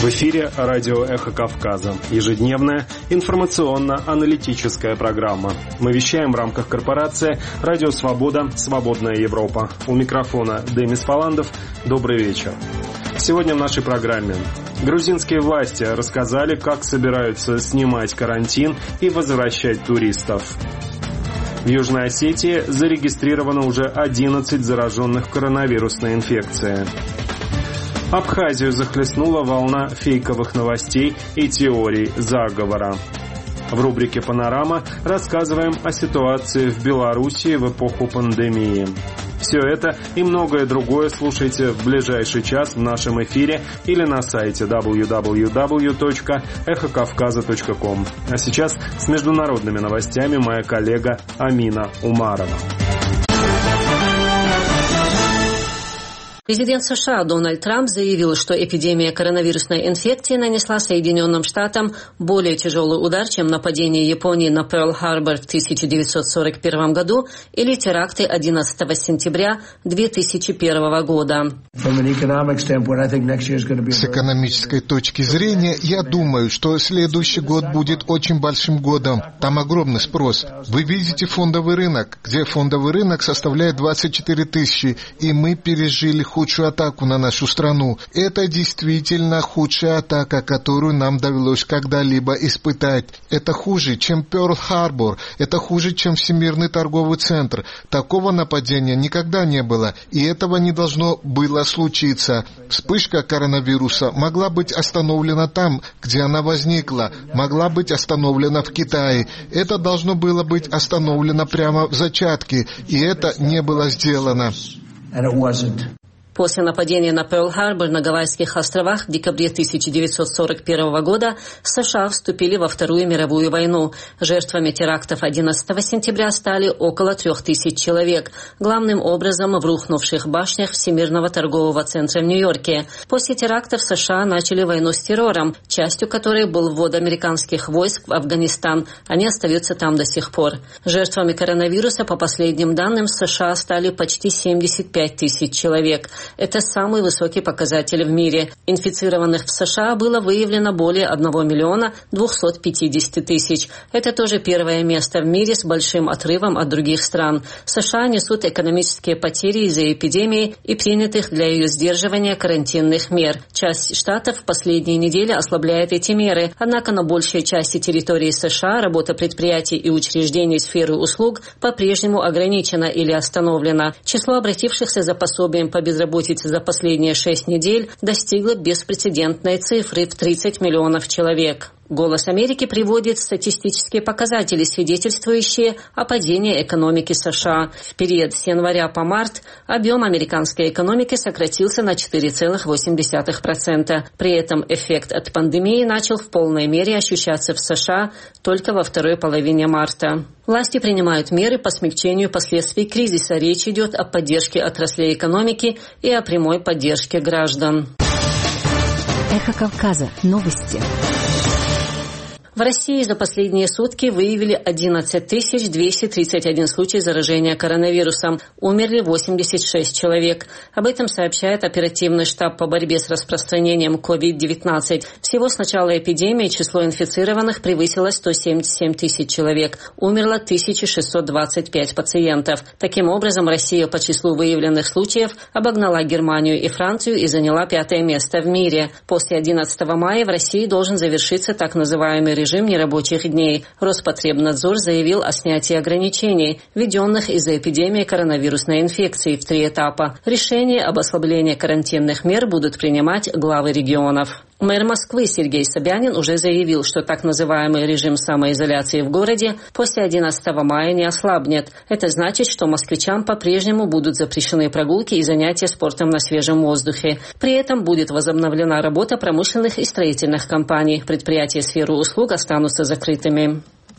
В эфире радио «Эхо Кавказа». Ежедневная информационно-аналитическая программа. Мы вещаем в рамках корпорации «Радио Свобода. Свободная Европа». У микрофона Демис Паландов. Добрый вечер. Сегодня в нашей программе. Грузинские власти рассказали, как собираются снимать карантин и возвращать туристов. В Южной Осетии зарегистрировано уже 11 зараженных коронавирусной инфекцией. Абхазию захлестнула волна фейковых новостей и теорий заговора. В рубрике «Панорама» рассказываем о ситуации в Белоруссии в эпоху пандемии. Все это и многое другое слушайте в ближайший час в нашем эфире или на сайте www.эхокавказа.ком. А сейчас с международными новостями моя коллега Амина Умарова. Президент США Дональд Трамп заявил, что эпидемия коронавирусной инфекции нанесла Соединенным Штатам более тяжелый удар, чем нападение Японии на Перл-Харбор в 1941 году или теракты 11 сентября 2001 года. С экономической точки зрения, я думаю, что следующий год будет очень большим годом. Там огромный спрос. Вы видите фондовый рынок, где фондовый рынок составляет 24 тысячи, и мы пережили худшую атаку на нашу страну. Это действительно худшая атака, которую нам довелось когда-либо испытать. Это хуже, чем Перл-Харбор. Это хуже, чем Всемирный торговый центр. Такого нападения никогда не было, и этого не должно было случиться. Вспышка коронавируса могла быть остановлена там, где она возникла, могла быть остановлена в Китае. Это должно было быть остановлено прямо в зачатке, и это не было сделано. После нападения на Перл-Харбор на Гавайских островах в декабре 1941 года США вступили во Вторую мировую войну. Жертвами терактов 11 сентября стали около 3000 человек, главным образом в рухнувших башнях Всемирного торгового центра в Нью-Йорке. После терактов США начали войну с террором, частью которой был ввод американских войск в Афганистан. Они остаются там до сих пор. Жертвами коронавируса, по последним данным, в США стали почти 75 тысяч человек. Это самый высокий показатель в мире. Инфицированных в США было выявлено более 1 миллиона 250 тысяч. Это тоже первое место в мире с большим отрывом от других стран. США несут экономические потери из-за эпидемии и принятых для ее сдерживания карантинных мер. Часть штатов в последние недели ослабляет эти меры. Однако на большей части территории США работа предприятий и учреждений сферы услуг по-прежнему ограничена или остановлена. Число обратившихся за пособием по безработице за последние 6 недель достигла беспрецедентной цифры в 30 миллионов человек. «Голос Америки» приводит статистические показатели, свидетельствующие о падении экономики США. В период с января по март объем американской экономики сократился на 4,8%. При этом эффект от пандемии начал в полной мере ощущаться в США только во второй половине марта. Власти принимают меры по смягчению последствий кризиса. Речь идет о поддержке отраслей экономики и о прямой поддержке граждан. Эхо Кавказа. Новости. В России за последние сутки выявили 11 231 случай заражения коронавирусом. Умерли 86 человек. Об этом сообщает оперативный штаб по борьбе с распространением COVID-19. Всего с начала эпидемии число инфицированных превысило 177 тысяч человек. Умерло 1625 пациентов. Таким образом, Россия по числу выявленных случаев обогнала Германию и Францию и заняла 5-е место в мире. После 11 мая в России должен завершиться так называемый режим нерабочих дней. Роспотребнадзор заявил о снятии ограничений, введенных из-за эпидемии коронавирусной инфекции в 3 этапа. Решение об ослаблении карантинных мер будут принимать главы регионов. Мэр Москвы Сергей Собянин уже заявил, что так называемый режим самоизоляции в городе после 11 мая не ослабнет. Это значит, что москвичам по-прежнему будут запрещены прогулки и занятия спортом на свежем воздухе. При этом будет возобновлена работа промышленных и строительных компаний. Предприятия сферы услуг останутся закрытыми.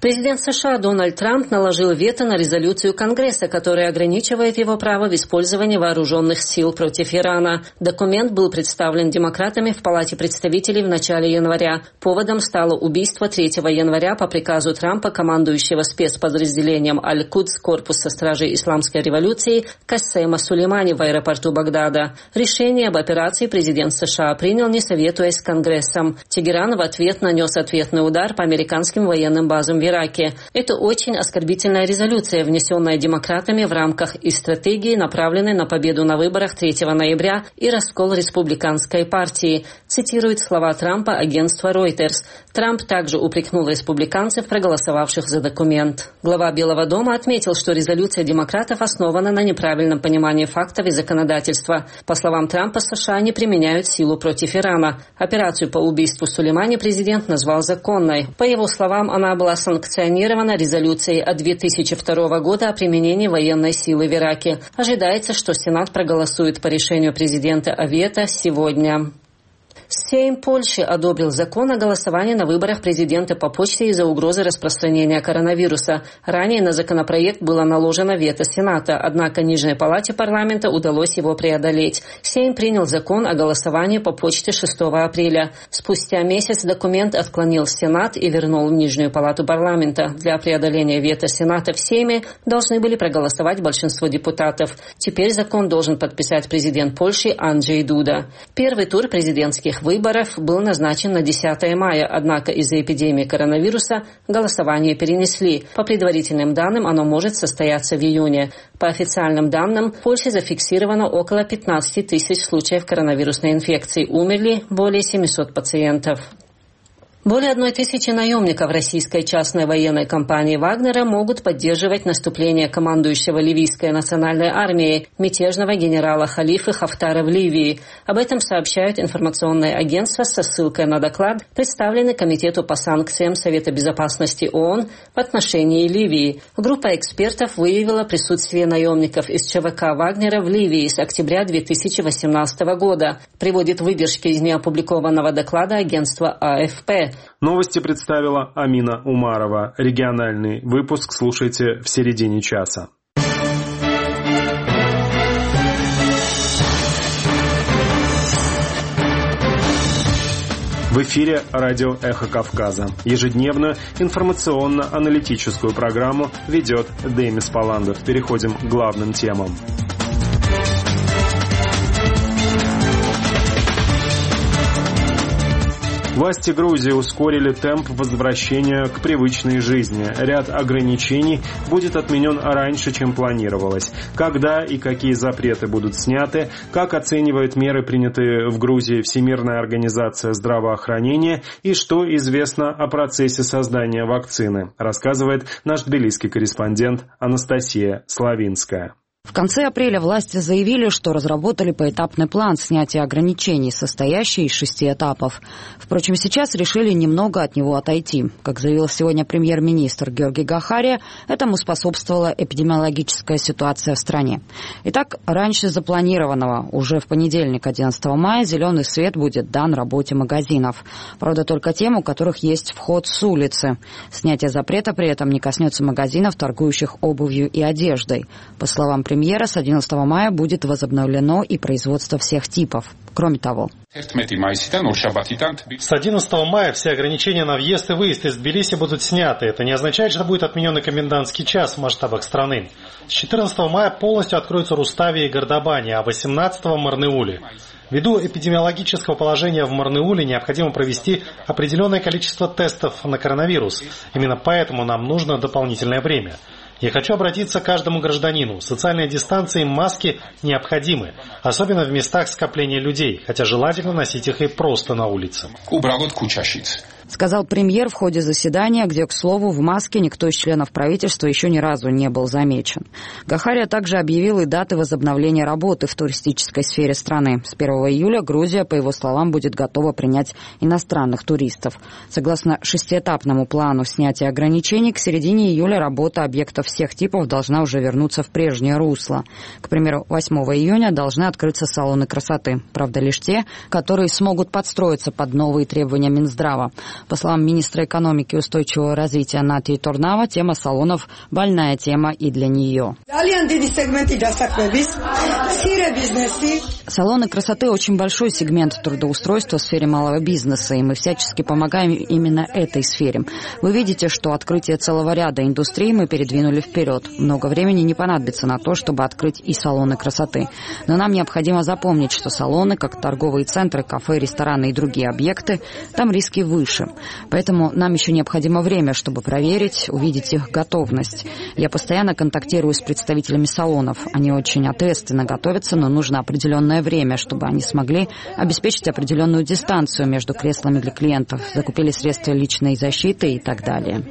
Президент США Дональд Трамп наложил вето на резолюцию Конгресса, которая ограничивает его право в использовании вооруженных сил против Ирана. Документ был представлен демократами в Палате представителей в начале января. Поводом стало убийство 3 января по приказу Трампа командующего спецподразделением Аль-Кудс корпуса стражей исламской революции Кассема Сулеймани в аэропорту Багдада. Решение об операции президент США принял, не советуясь с Конгрессом. Тегеран в ответ нанес ответный удар по американским военным базам в Ираке. Это очень оскорбительная резолюция, внесенная демократами в рамках их стратегии, направленной на победу на выборах 3 ноября и раскол республиканской партии, цитирует слова Трампа агентство Reuters. Трамп также упрекнул республиканцев, проголосовавших за документ. Глава Белого дома отметил, что резолюция демократов основана на неправильном понимании фактов и законодательства. По словам Трампа, США не применяют силу против Ирана. Операцию по убийству Сулеймани президент назвал законной. По его словам, она была санкционирована резолюцией от 2002 года о применении военной силы в Ираке. Ожидается, что Сенат проголосует по решению президента о вето сегодня. Сейм Польши одобрил закон о голосовании на выборах президента по почте из-за угрозы распространения коронавируса. Ранее на законопроект было наложено вето Сената, однако Нижней палате парламента удалось его преодолеть. Сейм принял закон о голосовании по почте 6 апреля. Спустя месяц документ отклонил Сенат и вернул в Нижнюю палату парламента. Для преодоления вето Сената в Сейме должны были проголосовать большинство депутатов. Теперь закон должен подписать президент Польши Анджей Дуда. Первый тур президентских выборов был назначен на 10 мая, однако из-за эпидемии коронавируса голосование перенесли. По предварительным данным, оно может состояться в июне. По официальным данным, в Польше зафиксировано около 15 тысяч случаев коронавирусной инфекции. Умерли более 700 пациентов. Более 1000 наемников российской частной военной компании «Вагнера» могут поддерживать наступление командующего ливийской национальной армией мятежного генерала Халифы Хафтара в Ливии. Об этом сообщают информационные агентства со ссылкой на доклад, представленный Комитету по санкциям Совета безопасности ООН в отношении Ливии. Группа экспертов выявила присутствие наемников из ЧВК «Вагнера» в Ливии с октября 2018 года, приводит выдержки из неопубликованного доклада агентства АФП. Новости представила Амина Умарова. Региональный выпуск слушайте в середине часа. В эфире радио «Эхо Кавказа». Ежедневную информационно-аналитическую программу ведет Демис Паландов. Переходим к главным темам. Власти Грузии ускорили темп возвращения к привычной жизни. Ряд ограничений будет отменен раньше, чем планировалось. Когда и какие запреты будут сняты, как оценивает меры, принятые в Грузии Всемирная организация здравоохранения, и что известно о процессе создания вакцины, рассказывает наш тбилисский корреспондент Анастасия Славинская. В конце апреля власти заявили, что разработали поэтапный план снятия ограничений, состоящий из 6 этапов. Впрочем, сейчас решили немного от него отойти. Как заявил сегодня премьер-министр Георгий Гахария, этому способствовала эпидемиологическая ситуация в стране. Итак, раньше запланированного, уже в понедельник, 11 мая, зеленый свет будет дан работе магазинов. Правда, только тем, у которых есть вход с улицы. Снятие запрета при этом не коснется магазинов, торгующих обувью и одеждой. По словам премьера, с 11 мая будет возобновлено и производство всех типов. Кроме того, с 11 мая все ограничения на въезд и выезд из Тбилиси будут сняты. Это не означает, что будет отменен комендантский час в масштабах страны. С 14 мая полностью откроются Рустави и Гордобани, а 18-го Марнеуле. Ввиду эпидемиологического положения в Марнеуле необходимо провести определенное количество тестов на коронавирус. Именно поэтому нам нужно дополнительное время. Я хочу обратиться к каждому гражданину. Социальная дистанция и маски необходимы, особенно в местах скопления людей, хотя желательно носить их и просто на улице. Сказал премьер в ходе заседания, где, к слову, в маске никто из членов правительства еще ни разу не был замечен. Гахария также объявил и даты возобновления работы в туристической сфере страны. С 1 июля Грузия, по его словам, будет готова принять иностранных туристов. Согласно шестиэтапному плану снятия ограничений, к середине июля работа объектов всех типов должна уже вернуться в прежнее русло. К примеру, 8 июня должны открыться салоны красоты. Правда, лишь те, которые смогут подстроиться под новые требования Минздрава. По словам министра экономики и устойчивого развития Натии Турнава, тема салонов – больная тема и для нее. Салоны красоты – очень большой сегмент трудоустройства в сфере малого бизнеса, и мы всячески помогаем именно этой сфере. Вы видите, что открытие целого ряда индустрий мы передвинули вперед. Много времени не понадобится на то, чтобы открыть и салоны красоты. Но нам необходимо запомнить, что салоны, как торговые центры, кафе, рестораны и другие объекты, там риски выше. Поэтому нам еще необходимо время, чтобы проверить, увидеть их готовность. Я постоянно контактирую с представителями салонов. Они очень ответственно готовятся, но нужно определенное время, чтобы они смогли обеспечить определенную дистанцию между креслами для клиентов, закупили средства личной защиты и так далее.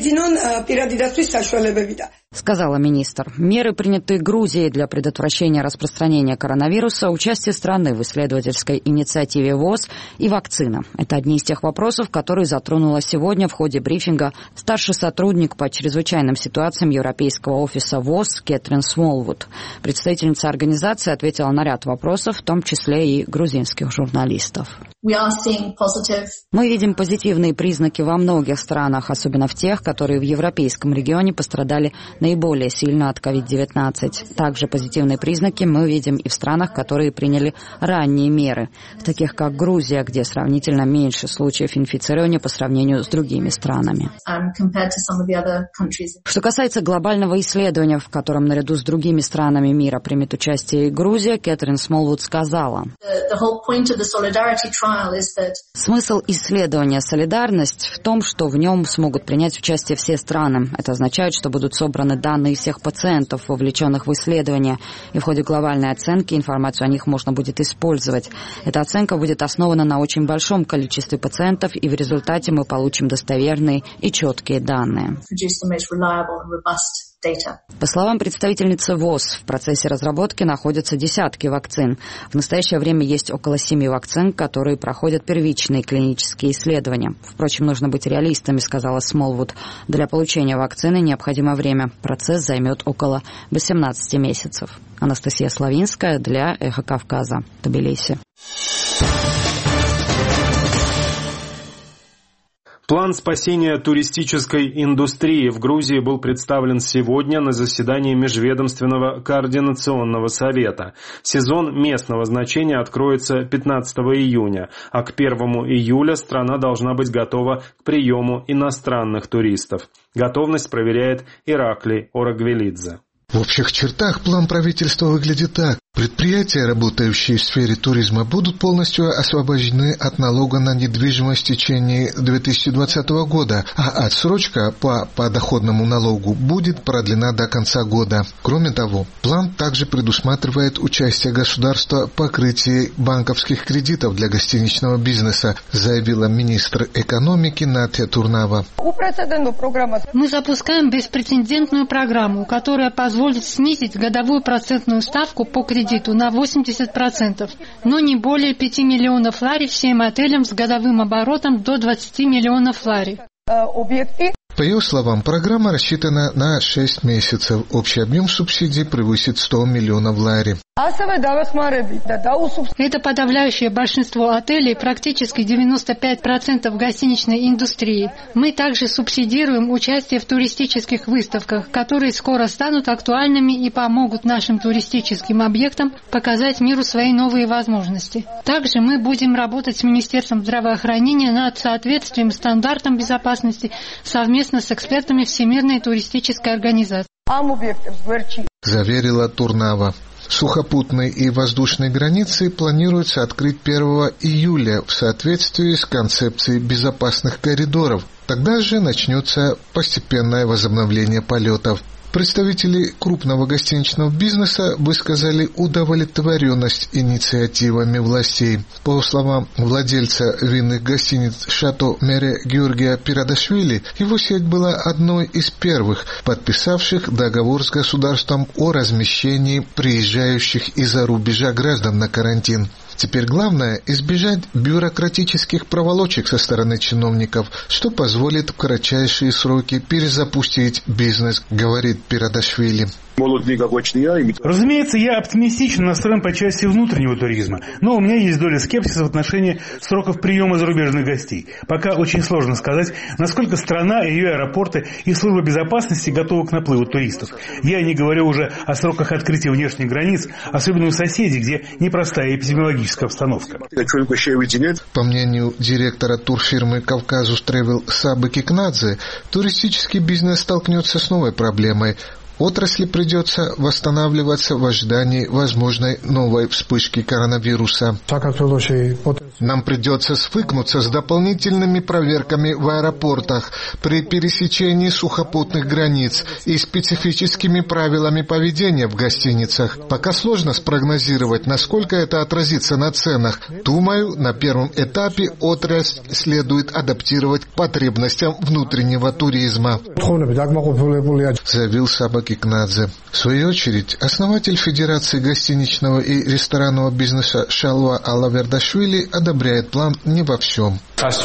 Сказала министр. Меры, принятые Грузией для предотвращения распространения коронавируса, участие страны в исследовательской инициативе ВОЗ и вакцина. Это одни из тех вопросов, которые затронула сегодня в ходе брифинга старший сотрудник по чрезвычайным ситуациям Европейского офиса ВОЗ Кэтрин Смолвуд. Представительница организации ответила на ряд вопросов, в том числе и грузинских журналистов. Мы видим позитивные признаки во многих странах, особенно в тех, которые в европейском регионе пострадали наиболее сильно от COVID-19. Также позитивные признаки мы видим и в странах, которые приняли ранние меры, таких как Грузия, где сравнительно меньше случаев инфицирования по сравнению с другими странами. Что касается глобального исследования, в котором наряду с другими странами мира примет участие и Грузия, Кэтрин Смолвуд сказала: смысл исследования «Солидарность» в том, что в нем смогут принять участие все страны. Это означает, что будут собраны данные всех пациентов, вовлеченных в исследование, и в ходе глобальной оценки информацию о них можно будет использовать. Эта оценка будет основана на очень большом количестве пациентов, и в результате мы получим достоверные и четкие данные. По словам представительницы ВОЗ, в процессе разработки находятся десятки вакцин. В настоящее время есть около 7 вакцин, которые проходят первичные клинические исследования. Впрочем, нужно быть реалистами, сказала Смолвуд. Для получения вакцины необходимо время. Процесс займет около 18 месяцев. Анастасия Славинская для «Эхо Кавказа», Тбилиси. План спасения туристической индустрии в Грузии был представлен сегодня на заседании Межведомственного координационного совета. Сезон местного значения откроется 15 июня, а к 1 июля страна должна быть готова к приему иностранных туристов. Готовность проверяет Ираклий Орагвелидзе. В общих чертах план правительства выглядит так. Предприятия, работающие в сфере туризма, будут полностью освобождены от налога на недвижимость в течение 2020 года, а отсрочка по подоходному налогу будет продлена до конца года. Кроме того, план также предусматривает участие государства в покрытии банковских кредитов для гостиничного бизнеса, заявила министр экономики Натия Турнава. Мы запускаем беспрецедентную программу, которая позволит снизить годовую процентную ставку по кредиту на 80%, но не более 5 миллионов лари всем отелям с годовым оборотом до 20 миллионов лари. По ее словам, программа рассчитана на 6 месяцев. Общий объем субсидий превысит 100 миллионов лари. Это подавляющее большинство отелей, практически 95% гостиничной индустрии. Мы также субсидируем участие в туристических выставках, которые скоро станут актуальными и помогут нашим туристическим объектам показать миру свои новые возможности. Также мы будем работать с Министерством здравоохранения над соответствием стандартам безопасности совместно с экспертами Всемирной туристической организации. Заверила Турнава. Сухопутные и воздушные границы планируется открыть 1 июля в соответствии с концепцией безопасных коридоров. Тогда же начнется постепенное возобновление полетов. Представители крупного гостиничного бизнеса высказали удовлетворенность инициативами властей. По словам владельца винных гостиниц «Шато Мере» Георгия Пирадашвили, его сеть была одной из первых, подписавших договор с государством о размещении приезжающих из-за рубежа граждан на карантин. Теперь главное – избежать бюрократических проволочек со стороны чиновников, что позволит в кратчайшие сроки перезапустить бизнес, говорит Пирадашвили. Разумеется, я оптимистично настроен по части внутреннего туризма, но у меня есть доля скепсиса в отношении сроков приема зарубежных гостей. Пока очень сложно сказать, насколько страна, ее аэропорты и служба безопасности готовы к наплыву туристов. Я не говорю уже о сроках открытия внешних границ, особенно у соседей, где непростая эпидемиологическая обстановка. По мнению директора турфирмы «Кавказус Тревел» Сабы Кикнадзе, туристический бизнес столкнется с новой проблемой. Отрасли придется восстанавливаться в ожидании возможной новой вспышки коронавируса. Нам придется свыкнуться с дополнительными проверками в аэропортах при пересечении сухопутных границ и специфическими правилами поведения в гостиницах. Пока сложно спрогнозировать, насколько это отразится на ценах. Думаю, на первом этапе отрасль следует адаптировать к потребностям внутреннего туризма, заявил Саба Кикнадзе. В свою очередь, основатель Федерации гостиничного и ресторанного бизнеса Шалва Алавердашвили одобряет план не во всем.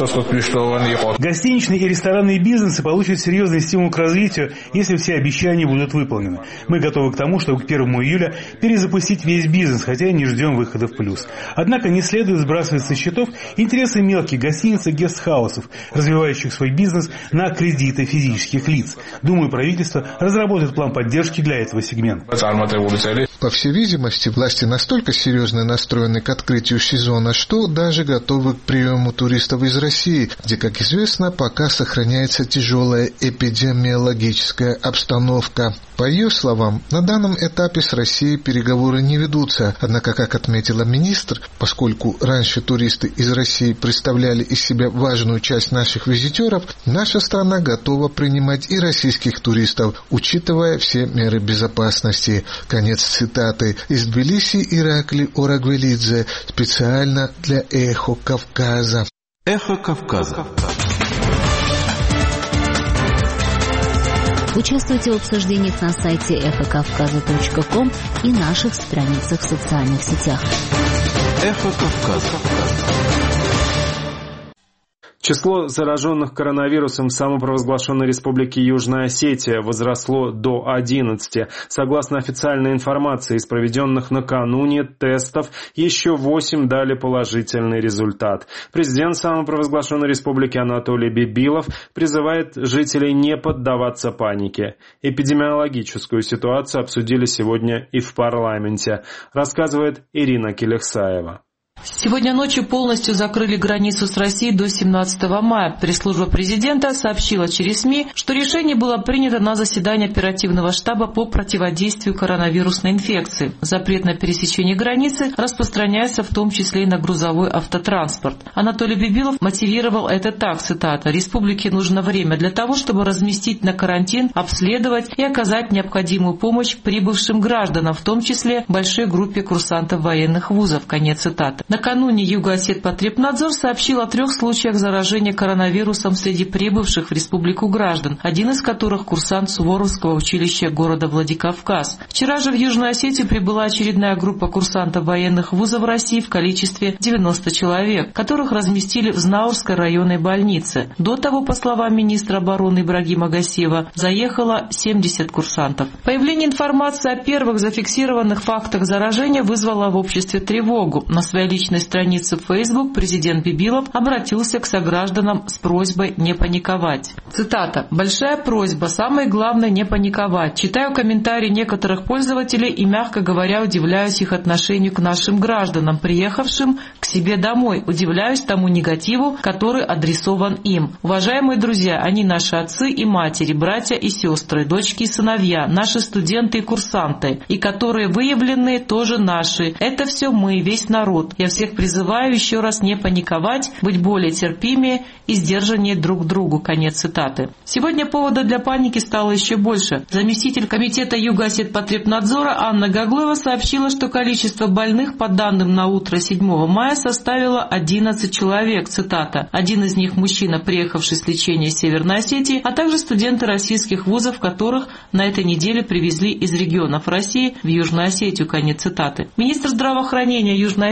Гостиничные и ресторанные бизнесы получат серьезный стимул к развитию, если все обещания будут выполнены. Мы готовы к тому, чтобы к 1 июля перезапустить весь бизнес, хотя и не ждем выхода в плюс. Однако не следует сбрасывать со счетов интересы мелких гостиниц и гестхаусов, развивающих свой бизнес на кредиты физических лиц. Думаю, правительство разработает план поддержки для этого сегмента. По всей видимости, власти настолько серьезно настроены к открытию сезона, что даже готовы к приему туристов из России, где, как известно, пока сохраняется тяжелая эпидемиологическая обстановка. По ее словам, на данном этапе с Россией переговоры не ведутся, однако, как отметила министр, поскольку раньше туристы из России представляли из себя важную часть наших визитеров, наша страна готова принимать и российских туристов, учитывая все меры безопасности. Конец цитаты. Из Тбилиси Иракли Орагвелидзе специально для «Эхо Кавказа». «Эхо Кавказа». Участвуйте в обсуждениях на сайте эхокавказа.ком и наших страницах в социальных сетях. «Эхо Кавказа». Число зараженных коронавирусом в самопровозглашенной республике Южная Осетия возросло до 11. Согласно официальной информации из проведенных накануне тестов, еще 8 дали положительный результат. Президент самопровозглашенной республики Анатолий Бибилов призывает жителей не поддаваться панике. Эпидемиологическую ситуацию обсудили сегодня и в парламенте, рассказывает Ирина Келехсаева. Сегодня ночью полностью закрыли границу с Россией до 17 мая. Пресс-служба президента сообщила через СМИ, что решение было принято на заседании оперативного штаба по противодействию коронавирусной инфекции. Запрет на пересечение границы распространяется в том числе и на грузовой автотранспорт. Анатолий Бибилов мотивировал это так, цитата: «Республике нужно время для того, чтобы разместить на карантин, обследовать и оказать необходимую помощь прибывшим гражданам, в том числе большой группе курсантов военных вузов». Конец цитаты. Накануне Югоосетпотребнадзор сообщил о 3 случаях заражения коронавирусом среди прибывших в республику граждан, один из которых курсант Суворовского училища города Владикавказ. Вчера же в Южную Осетию прибыла очередная группа курсантов военных вузов России в количестве 90 человек, которых разместили в Знаурской районной больнице. До того, по словам министра обороны Ибрагима Гасиева, заехало 70 курсантов. Появление информации о первых зафиксированных фактах заражения вызвало в обществе тревогу. На своей личной странице в Facebook президент Бибилов обратился к согражданам с просьбой не паниковать. Цитата: «Большая просьба, самое главное не паниковать. Читаю комментарии некоторых пользователей и, мягко говоря, удивляюсь их отношению к нашим гражданам, приехавшим к себе домой. Удивляюсь тому негативу, который адресован им. Уважаемые друзья, они наши отцы и матери, братья и сестры, дочки и сыновья, наши студенты и курсанты, и которые выявлены тоже наши. Это все мы, весь народ. Я всех призываю еще раз не паниковать, быть более терпимее и сдержаннее друг к другу». Конец цитаты. Сегодня повода для паники стало еще больше. Заместитель комитета Югоосетпотребнадзора Анна Гаглоева сообщила, что количество больных по данным на утро 7 мая составило 11 человек. Цитата: «Один из них мужчина, приехавший с лечения из Северной Осетии, а также студенты российских вузов, которых на этой неделе привезли из регионов России в Южную Осетию». Конец цитаты. Министр здравоохранения Южной Осетии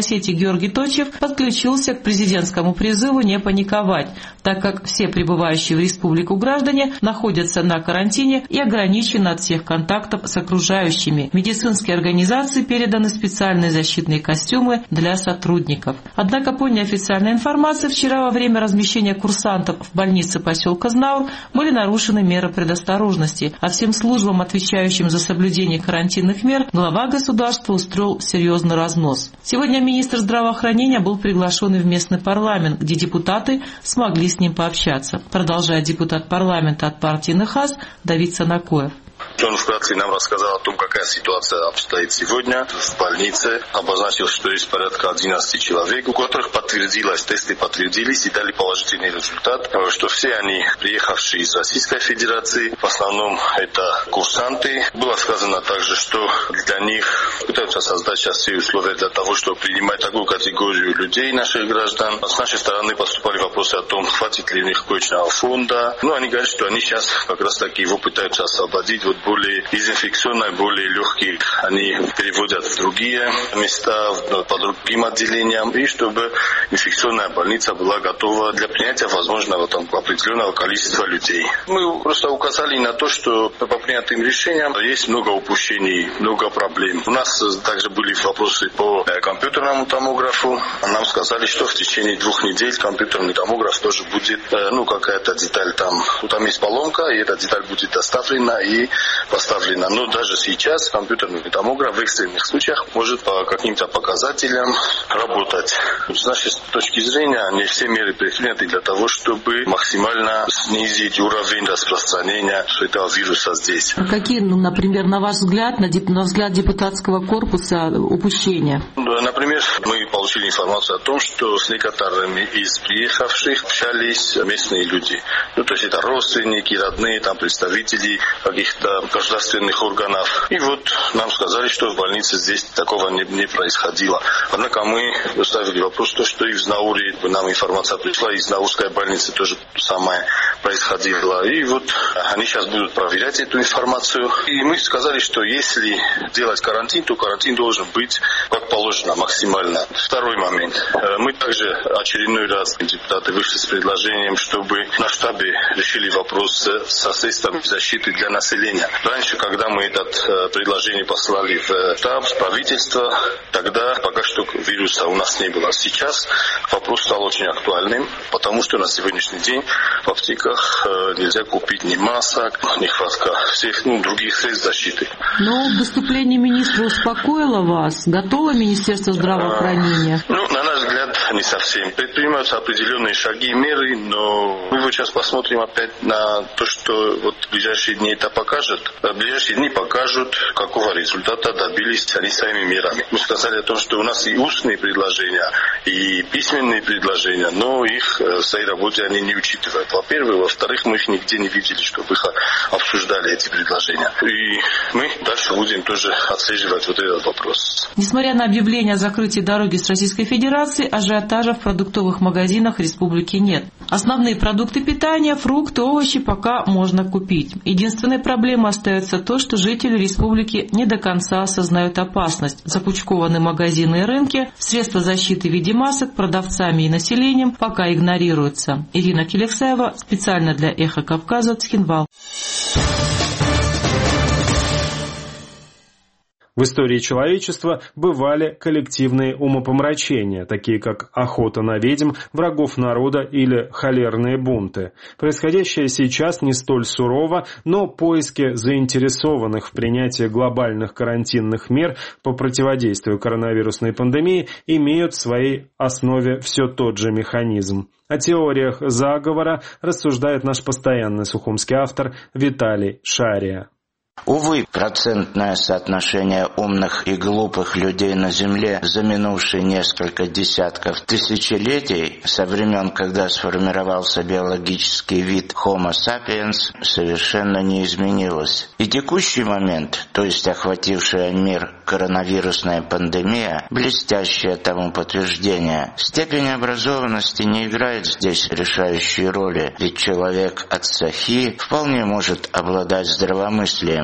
Георгий Точев подключился к президентскому призыву не паниковать, так как все прибывающие в республику граждане находятся на карантине и ограничены от всех контактов с окружающими. Медицинские организации переданы специальные защитные костюмы для сотрудников. Однако по неофициальной информации вчера во время размещения курсантов в больнице поселка Знаур были нарушены меры предосторожности, а всем службам, отвечающим за соблюдение карантинных мер, глава государства устроил серьезный разнос. Сегодня министр здравоохранения был приглашен в местный парламент, где депутаты смогли с ним пообщаться. Продолжает депутат парламента от партии НХАС Давид Санакоев. Он вкратце нам рассказал о том, какая ситуация обстоит сегодня в больнице. Обозначил, что есть порядка 11 человек, у которых тесты подтвердились и дали положительный результат, что все они приехавшие из Российской Федерации. В основном это курсанты. Было сказано также, что для них пытаются создать сейчас все условия для того, чтобы принимать такую категорию людей, наших граждан. С нашей стороны поступали вопросы о том, хватит ли у них коечного фонда. Они говорят, что они сейчас как раз таки его пытаются освободить. Более дезинфекционные, более легкие они переводят в другие места, по другим отделениям, и чтобы инфекционная больница была готова для принятия возможного определенного количества людей. Мы просто указали на то, что по принятым решениям есть много упущений, много проблем. У нас также были вопросы по компьютерному томографу. Нам сказали, что в течение 2 недель компьютерный томограф тоже будет, какая-то деталь там есть поломка, и эта деталь будет доставлена и поставлена. Но даже сейчас компьютерный томограф в экстренных случаях может по каким-то показателям работать. С нашей точки зрения, не все меры предприняты для того, чтобы максимально снизить уровень распространения этого вируса здесь. Какие, например, на ваш взгляд, на взгляд депутатского корпуса, упущения? Например, мы получили информацию о том, что с некоторыми из приехавших общались местные люди. То есть это родственники, родные, представители каких-то государственных органов. И нам сказали, что в больнице здесь такого не происходило. Однако мы поставили вопрос, что и в Знауре, нам информация пришла, и из Знаурской больницы тоже то самое происходило. И они сейчас будут проверять эту информацию. И мы сказали, что если делать карантин, то карантин должен быть как положено, максимально. Второй момент. Мы также очередной раз депутаты вышли с предложением, чтобы на штабе решили вопрос со средствами защиты для населения. Раньше, когда мы это предложение послали в штаб, в правительство, тогда пока что вируса у нас не было. Сейчас вопрос стал очень актуальным, потому что на сегодняшний день в аптеках нельзя купить ни масок, нехватка всех других средств защиты. Но выступление министра успокоило вас? Готово Министерство здравоохранения? На наш взгляд, не совсем. Предпринимаются определенные шаги и меры, но мы сейчас посмотрим опять на то, что в ближайшие дни это покажет. В ближайшие дни покажут, какого результата добились они своими мерами. Мы сказали о том, что у нас и устные предложения, и письменные предложения, но их в своей работе они не учитывают. Во-первых. Во-вторых, мы их нигде не видели, чтобы их обсуждали, эти предложения. И мы дальше будем тоже отслеживать этот вопрос. Несмотря на объявление о закрытии дороги с Российской Федерации, ажиотажа в продуктовых магазинах республики нет. Основные продукты питания, фрукты, овощи пока можно купить. Единственной проблемой остается то, что жители республики не до конца осознают опасность. Запучкованные магазины и рынки, средства защиты в виде масок продавцами и населением пока игнорируются. Ирина Келексаева, специально для «Эхо Кавказа», Цхинвал. В истории человечества бывали коллективные умопомрачения, такие как охота на ведьм, врагов народа или холерные бунты. Происходящее сейчас не столь сурово, но поиски заинтересованных в принятии глобальных карантинных мер по противодействию коронавирусной пандемии имеют в своей основе все тот же механизм. О теориях заговора рассуждает наш постоянный сухумский автор Виталий Шария. Увы, процентное соотношение умных и глупых людей на Земле за минувшие несколько десятков тысячелетий, со времен, когда сформировался биологический вид Homo sapiens, совершенно не изменилось. И текущий момент, то есть охватившая мир коронавирусная пандемия, блестящее тому подтверждение. Степень образованности не играет здесь решающей роли, ведь человек от сахи вполне может обладать здравомыслием.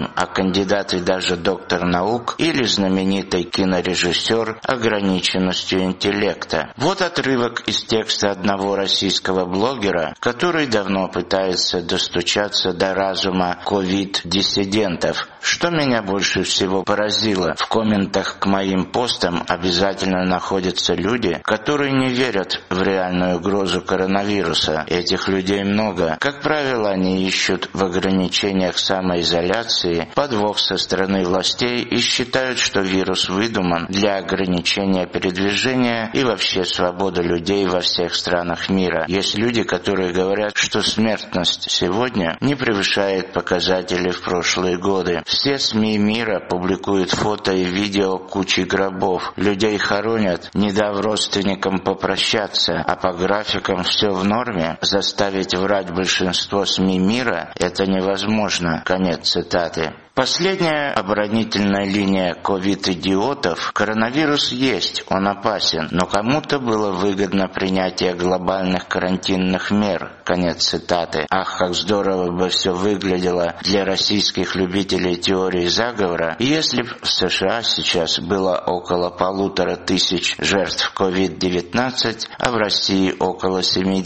ученым, а кандидат и даже доктор наук или знаменитый кинорежиссер ограниченностью интеллекта. Вот отрывок из текста одного российского блогера, который давно пытается достучаться до разума ковид-диссидентов. Что меня больше всего поразило, в комментах к моим постам обязательно находятся люди, которые не верят в реальную угрозу коронавируса. Этих людей много. Как правило, они ищут в ограничениях самоизоляции подвох со стороны властей и считают, что вирус выдуман для ограничения передвижения и вообще свободы людей во всех странах мира. Есть люди, которые говорят, что смертность сегодня не превышает показатели в прошлые годы. Все СМИ мира публикуют фото и видео кучи гробов. Людей хоронят, не дав родственникам попрощаться, а по графикам все в норме. Заставить врать большинство СМИ мира – это невозможно. Конец цитаты. Последняя оборонительная линия ковид-идиотов. Коронавирус есть, он опасен, но кому-то было выгодно принятие глобальных карантинных мер. Конец цитаты. Ах, как здорово бы все выглядело для российских любителей теории заговора, если в США сейчас было около 1500 жертв COVID-19, а в России около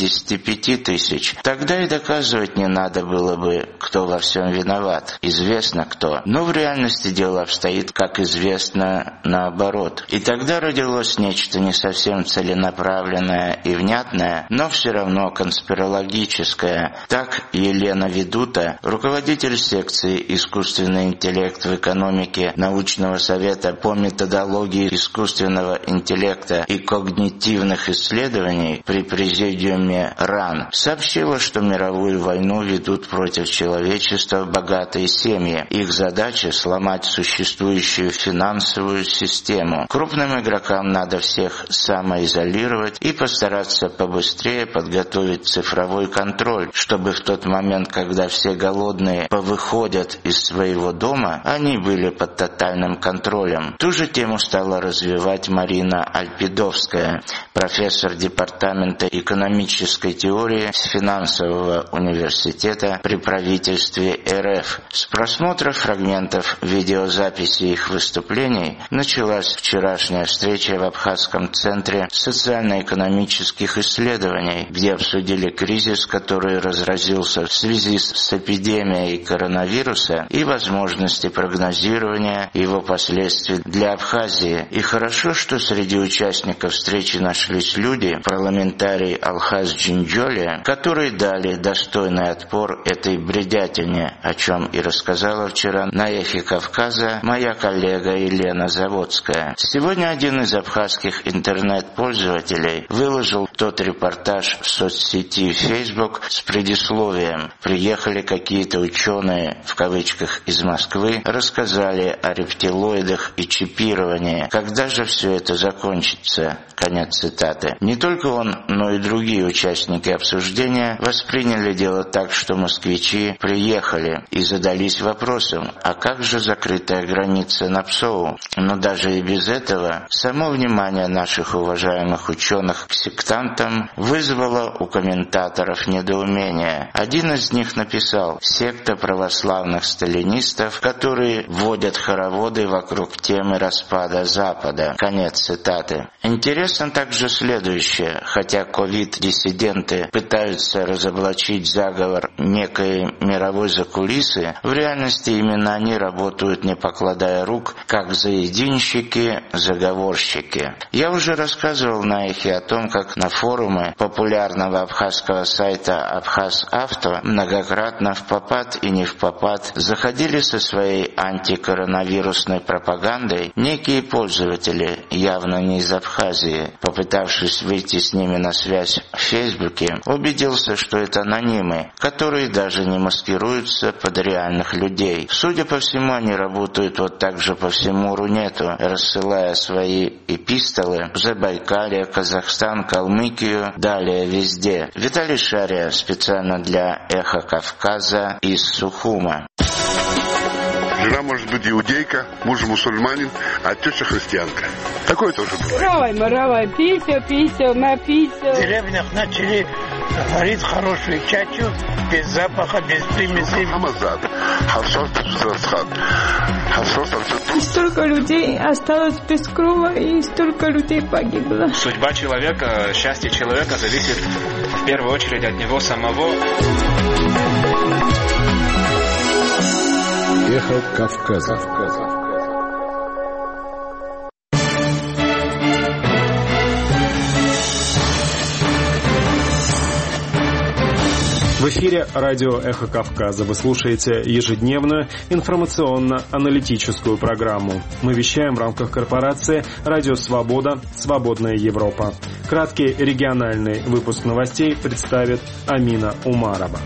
75 тысяч. Тогда и доказывать не надо было бы, кто во всем виноват. Известно, кто. Но в реальности дело обстоит, как известно, наоборот. И тогда родилось нечто не совсем целенаправленное и внятное, но все равно конспирологическое. Так Елена Ведута, руководитель секции «Искусственный интеллект в экономике» научного совета по методологии искусственного интеллекта и когнитивных исследований при президиуме РАН, сообщила, что мировую войну ведут против человечества богатые семьи. Их задача – сломать существующую финансовую систему. Крупным игрокам надо всех самоизолировать и постараться побыстрее подготовить цифровой контроль, чтобы в тот момент, когда все голодные повыходят из своего дома, они были под тотальным контролем. Ту же тему стала развивать Марина Альпидовская, профессор департамента экономической теории с финансового университета при правительстве РФ. С просмотра фрагментов видеозаписи их выступлений началась вчерашняя встреча в Абхазском центре социально-экономических исследований, где обсудили кризис, который разразился в связи с эпидемией коронавируса и возможности прогнозирования его последствий для Абхазии. И хорошо, что среди участников встречи нашлись люди, парламентарий Алхаз Джинджоли, которые дали достойный отпор этой бредятине, о чем и рассказала вчера на «Эхе Кавказа» моя коллега Елена Заводская. Сегодня один из абхазских интернет-пользователей выложил тот репортаж в соцсети Facebook с предисловием. Приехали какие-то ученые, в кавычках, из Москвы, рассказали о рептилоидах и чипировании. Когда же все это закончится? Конец цитаты. Не только он, но и другие участники обсуждения восприняли дело так, что москвичи приехали и задались вопросом, а как же закрытая граница на ПСОУ? Но даже и без этого само внимание наших уважаемых ученых к сектантам вызвало у комментаторов недоумение. Один из них написал: «Секта православных сталинистов, которые вводят хороводы вокруг темы распада Запада». Конец цитаты. Интересно также следующее. Хотя ковид-диссиденты пытаются разоблачить заговор некой мировой закулисы, в реальности именно они работают, не покладая рук, как заединщики, заговорщики. Я уже рассказывал на Эхе о том, как на форумы популярного абхазского сайта «Абхаз-Авто» многократно впопад и не впопад заходили со своей антикоронавирусной пропагандой некие пользователи, явно не из Абхазии. Попытавшись выйти с ними на связь в Фейсбуке, убедился, что это анонимы, которые даже не маскируются под реальных людей. Судя по всему, они работают вот так же по всему Рунету, рассылая свои эпистолы в Забайкалье, Казахстан, Калмыкию, далее везде. Виталий Шария специально для «Эхо Кавказа» из Сухума. Жена может быть иудейка, муж мусульманин, а теща христианка. Такое тоже бывает. Равай, писю, на писю. В деревнях начали Варить хорошую чачу, без запаха, без примесей. И столько людей осталось без крова, и столько людей погибло. Судьба человека, счастье человека зависит в первую очередь от него самого. Эхо Кавказа. В эфире радио «Эхо Кавказа». Вы слушаете ежедневную информационно-аналитическую программу. Мы вещаем в рамках корпорации «Радио Свобода. Свободная Европа». Краткий региональный выпуск новостей представит Амина Умарова.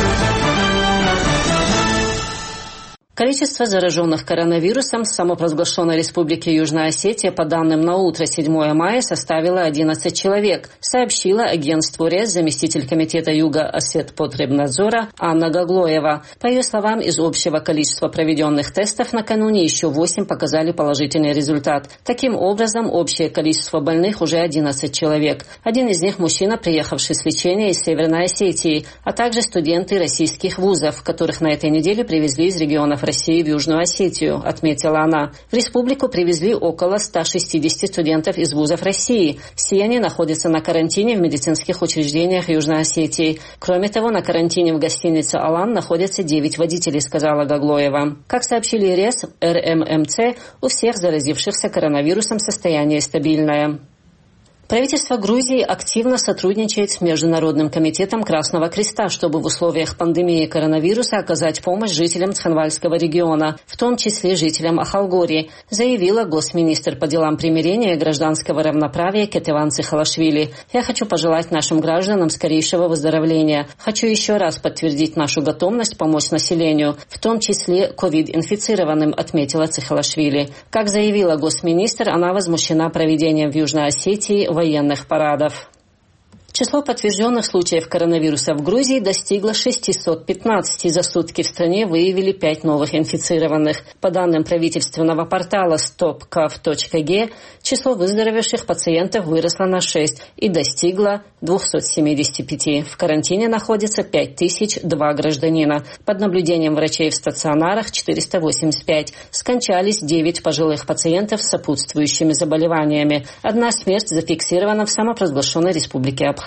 Количество зараженных коронавирусом в самопровозглашенной республике Южная Осетия по данным на утро 7 мая составило 11 человек, сообщила агентству РЕС заместитель комитета Юго-Осетпотребнадзора Анна Гаглоева. По ее словам, из общего количества проведенных тестов накануне еще 8 показали положительный результат. Таким образом, общее количество больных уже 11 человек. Один из них мужчина, приехавший с лечения из Северной Осетии, а также студенты российских вузов, которых на этой неделе привезли из регионов России в Южную Осетию, отметила она. В республику привезли около 160 студентов из вузов России. Все они находятся на карантине в медицинских учреждениях Южной Осетии. Кроме того, на карантине в гостинице «Алан» находятся 9 водителей, сказала Гаглоева. Как сообщили РЕС, РММЦ, у всех заразившихся коронавирусом состояние стабильное. Правительство Грузии активно сотрудничает с Международным комитетом Красного Креста, чтобы в условиях пандемии коронавируса оказать помощь жителям Цхинвальского региона, в том числе жителям Ахалгории, заявила госминистр по делам примирения и гражданского равноправия Кетеван Цихалашвили. «Я хочу пожелать нашим гражданам скорейшего выздоровления. Хочу еще раз подтвердить нашу готовность помочь населению, в том числе ковид-инфицированным», отметила Цихалашвили. Как заявила госминистр, она возмущена проведением в Южной Осетии военных парадов. Число подтвержденных случаев коронавируса в Грузии достигло 615. За сутки в стране выявили 5 новых инфицированных. По данным правительственного портала stopkav.g, число выздоровевших пациентов выросло на 6 и достигло 275. В карантине находится 5002 гражданина. Под наблюдением врачей в стационарах 485. Скончались 9 пожилых пациентов с сопутствующими заболеваниями. Одна смерть зафиксирована в самопровозглашенной республике Абхазия.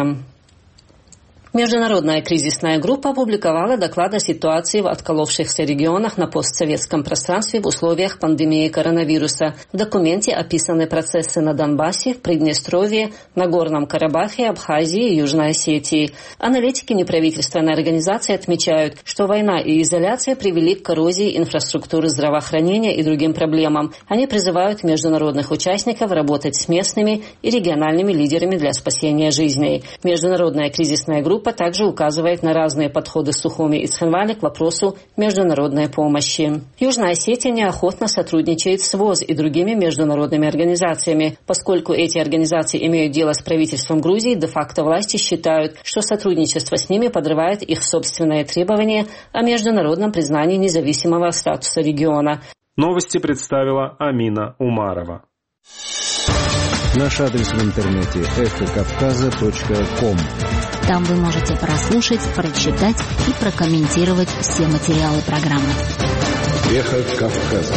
Международная кризисная группа опубликовала доклад о ситуации в отколовшихся регионах на постсоветском пространстве в условиях пандемии коронавируса. В документе описаны процессы на Донбассе, в Приднестровье, Нагорном Карабахе, Абхазии и Южной Осетии. Аналитики неправительственной организации отмечают, что война и изоляция привели к коррозии инфраструктуры здравоохранения и другим проблемам. Они призывают международных участников работать с местными и региональными лидерами для спасения жизней. Международная кризисная группа также указывает на разные подходы Сухуми и Цхинвали к вопросу международной помощи. Южная Осетия неохотно сотрудничает с ВОЗ и другими международными организациями. Поскольку эти организации имеют дело с правительством Грузии, де-факто власти считают, что сотрудничество с ними подрывает их собственные требования о международном признании независимого статуса региона. Новости представила Амина Умарова. Наш адрес в интернете эхокавказа.ком. Там вы можете прослушать, прочитать и прокомментировать все материалы программы. Эхо Кавказа.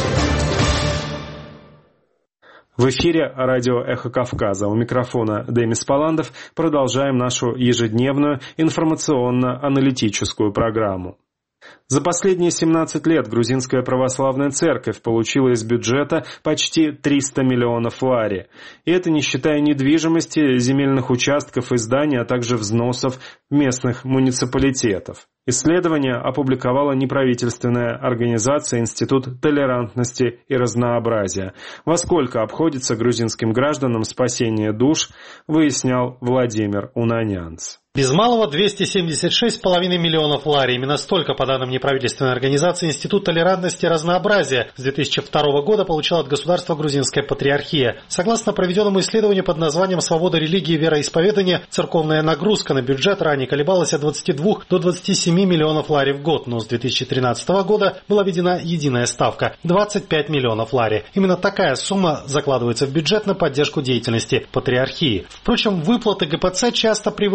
В эфире радио «Эхо Кавказа». У микрофона Демис Паландов. Продолжаем нашу ежедневную информационно-аналитическую программу. За последние 17 лет Грузинская православная церковь получила из бюджета почти 300 миллионов лари. И это не считая недвижимости, земельных участков и зданий, а также взносов местных муниципалитетов. Исследование опубликовала неправительственная организация Институт толерантности и разнообразия. Во сколько обходится грузинским гражданам спасение душ, выяснял Владимир Унанянц. Без малого 276,5 миллионов лари. Именно столько, по данным неправительственной организации Институт толерантности и разнообразия, с 2002 года получила от государства Грузинская патриархия. Согласно проведенному исследованию под названием «Свобода религии и вероисповедания», церковная нагрузка на бюджет ранее колебалась от 22 до 27 миллионов лари в год, но с 2013 года была введена единая ставка – 25 миллионов лари. Именно такая сумма закладывается в бюджет на поддержку деятельности патриархии. Впрочем, выплаты ГПЦ часто превышают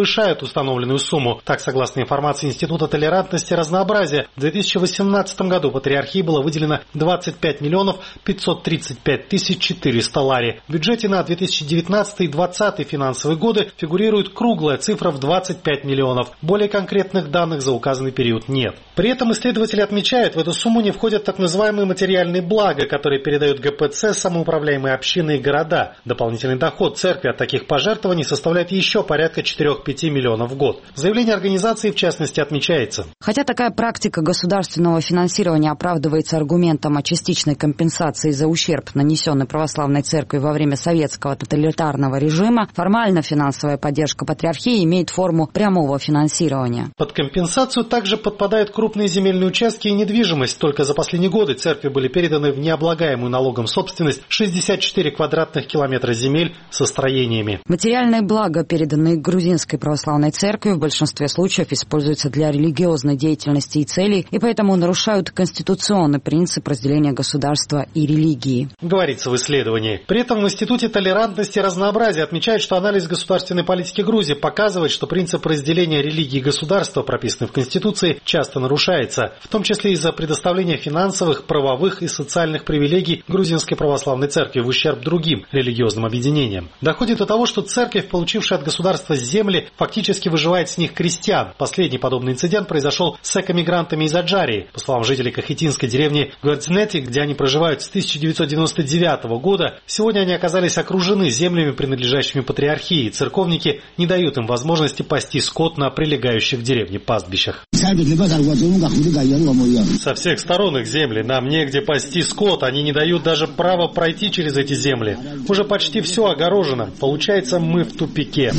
установленную сумму. Так, согласно информации Института толерантности и разнообразия, в 2018 году Патриархии было выделено 25 миллионов 535 тысяч 400 лари. В бюджете на 2019 и 2020 финансовые годы фигурирует круглая цифра в 25 миллионов. Более конкретных данных за указанный период нет. При этом исследователи отмечают, в эту сумму не входят так называемые материальные блага, которые передают ГПЦ, самоуправляемые общины и города. Дополнительный доход церкви от таких пожертвований составляет еще порядка 4-5 миллионов в год. В заявлении организации, в частности, отмечается. Хотя такая практика государственного финансирования оправдывается аргументом о частичной компенсации за ущерб, нанесенный православной церкви во время советского тоталитарного режима, формально финансовая поддержка Патриархии имеет форму прямого финансирования. Под компенсацию также подпадают крупные земельные участки и недвижимость. Только за последние годы церкви были переданы в необлагаемую налогом собственность 64 квадратных километра земель со строениями. Материальные блага, переданные грузинской православной церкви, в большинстве случаев используются для религиозной деятельности и целей, и поэтому нарушают конституционный принцип разделения государства и религии. Говорится в исследовании. При этом в Институте толерантности и разнообразия отмечают, что анализ государственной политики Грузии показывает, что принцип разделения религии и государства, прописанный в Конституции, часто нарушается, в том числе из-за предоставления финансовых, правовых и социальных привилегий грузинской православной церкви в ущерб другим религиозным объединениям. Доходит до того, что церковь, получившая от государства земли, фактически выживает с них крестьян. Последний подобный инцидент произошел с эко-мигрантами из Аджарии. По словам жителей кахетинской деревни Гвардзнети, где они проживают с 1999 года, сегодня они оказались окружены землями, принадлежащими Патриархии. Церковники не дают им возможности пасти скот на прилегающих к деревне пастбищах. Со всех сторон их земли, нам негде пасти скот, они не дают даже права пройти через эти земли. Уже почти все огорожено, получается, мы в тупике,